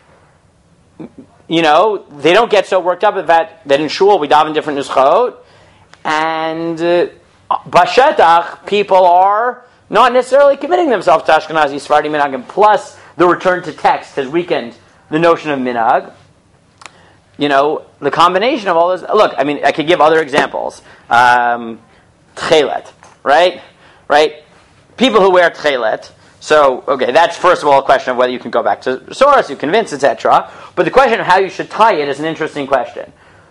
you know, they don't get so worked up with that, that in shul we daven different nuschot. And uh, bashetach, people are not necessarily committing themselves to Ashkenazi, Sephardi minhag. Plus, the return to text has weakened the notion of minhag. You know, the combination of all this. Look, I mean, I could give other examples. Um, tchelet, right? Right? People who wear tchelet. So, okay, that's first of all a question of whether you can go back to source, you convince, et cetera. But the question of how you should tie it is an interesting question.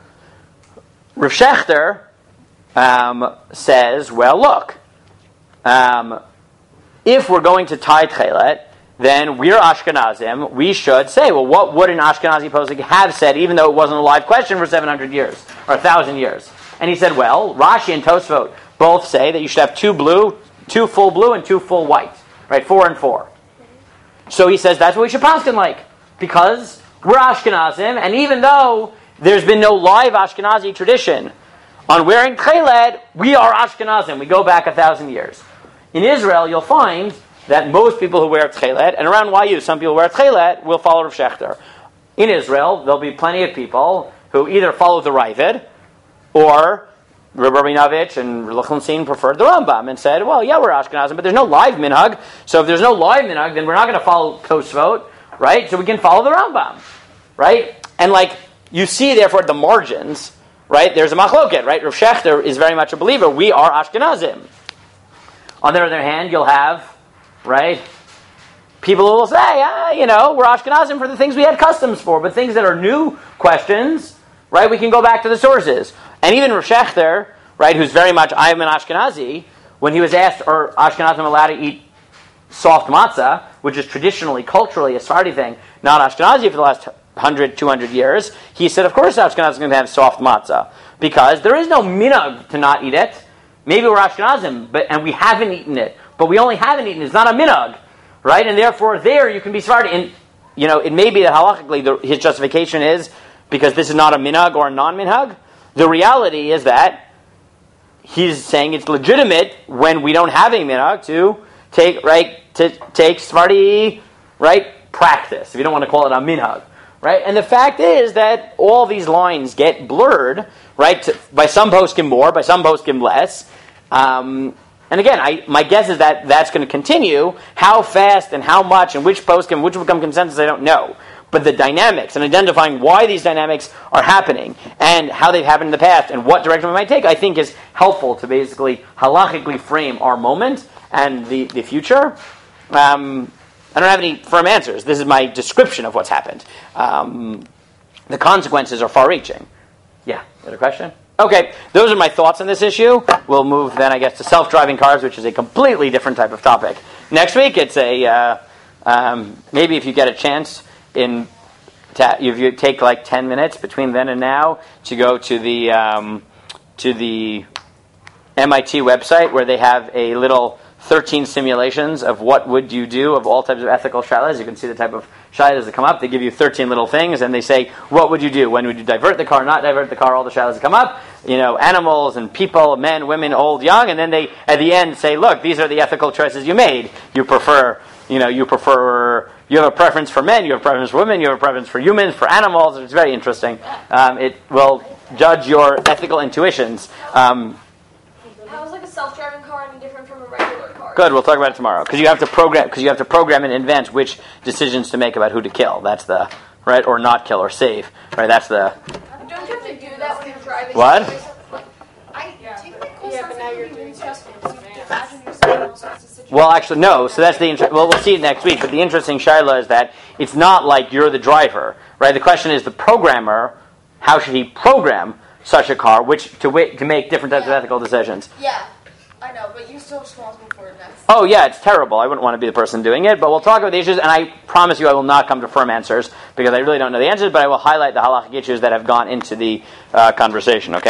Rav Shechter um, says, well, look, um, if we're going to tie tchelet, then we're Ashkenazim, we should say, well, what would an Ashkenazi posek have said, even though it wasn't a live question for seven hundred years, or one thousand years? And he said, well, Rashi and Tosfot both say that you should have two blue, two full blue, and two full white. Right, four and four. So he says that's what we should paskin like, because we're Ashkenazim, and even though there's been no live Ashkenazi tradition on wearing tchelet, we are Ashkenazim. We go back a thousand years. In Israel, you'll find that most people who wear tchelet, and around Y U, some people wear tchelet, will follow Rav Shechter. In Israel, there'll be plenty of people who either follow the Ravid, or Rabbi Rabinovich and Lichtenstein preferred the Rambam and said, well, yeah, we're Ashkenazim, but there's no live minhag. So if there's no live minhag, then we're not going to follow Tosfot, right? So we can follow the Rambam, right? And like, you see, therefore, at the margins, right, there's a machloket, right? Rav Shechter is very much a believer. We are Ashkenazim. On the other hand, you'll have, right, people who will say, ah, you know, we're Ashkenazim for the things we had customs for, but things that are new questions, right, we can go back to the sources. And even Rav Shechter, right, who's very much, I am an Ashkenazi, when he was asked, are Ashkenazim allowed to eat soft matzah, which is traditionally, culturally, a Sephardi thing, not Ashkenazi for the last one hundred, two hundred years, he said, of course Ashkenazim are going to have soft matzah, because there is no minhag to not eat it. maybe we're Ashkenazim, but and we haven't eaten it, but we only haven't eaten it. It's not a minhag, right? And therefore, there you can be Sephardi. And you know, it may be that halachically the, his justification is because this is not a minhag or a non-minhag. The reality is that he's saying it's legitimate when we don't have a minhag to take right to take Sephardi right practice. If you don't want to call it a minhag. Right? And the fact is that all these lines get blurred, right? To, by some poskim more, by some poskim less. Um, and again, I, my guess is that that's going to continue. How fast and how much and which poskim, which will become consensus, I don't know. But the dynamics and identifying why these dynamics are happening and how they've happened in the past and what direction we might take, I think is helpful to basically halachically frame our moment and the, the future. Um, I don't have any firm answers. This is my description of what's happened. Um, the consequences are far-reaching. Yeah, you had a question? Okay, those are my thoughts on this issue. We'll move then, I guess, to self-driving cars, which is a completely different type of topic. Next week, it's a, uh, um, maybe if you get a chance, in ta- if you take like ten minutes between then and now to go to the um, to the M I T website where they have a little thirteen simulations of what would you do of all types of ethical shaylas. You can see the type of shaylas that come up. They give you thirteen little things, and they say, what would you do? When would you divert the car, not divert the car, all the shaylas that come up. You know, animals and people, men, women, old, young, and then they, at the end, say, look, these are the ethical choices you made. You prefer, you know, you prefer, you have a preference for men, you have a preference for women, you have a preference for humans, for animals. It's very interesting. Um, it will judge your ethical intuitions. Um, How is like a self-driving car any different from a regular car? Good, we'll talk about it tomorrow. Because you have to program, because you have to program in advance which decisions to make about who to kill. That's the right, or not kill, or save. Right, that's the. Don't you have to do that when you're driving? What? I Yeah. take the course. Yeah, but now you're really doing stressful because you have to imagine yourself in all sorts of situations. Well, actually, no. So that's the. Inter- well, we'll see it next week. But the interesting shayla is that it's not like you're the driver, right? The question is the programmer. How should he program such a car, which to wi- to make different types Yeah. of ethical decisions? Yeah, I know, but you're still responsible for it next. Oh yeah, it's terrible. I wouldn't want to be the person doing it. But we'll talk about the issues, and I promise you, I will not come to firm answers because I really don't know the answers. But I will highlight the halachic issues that have gone into the uh, conversation. Okay.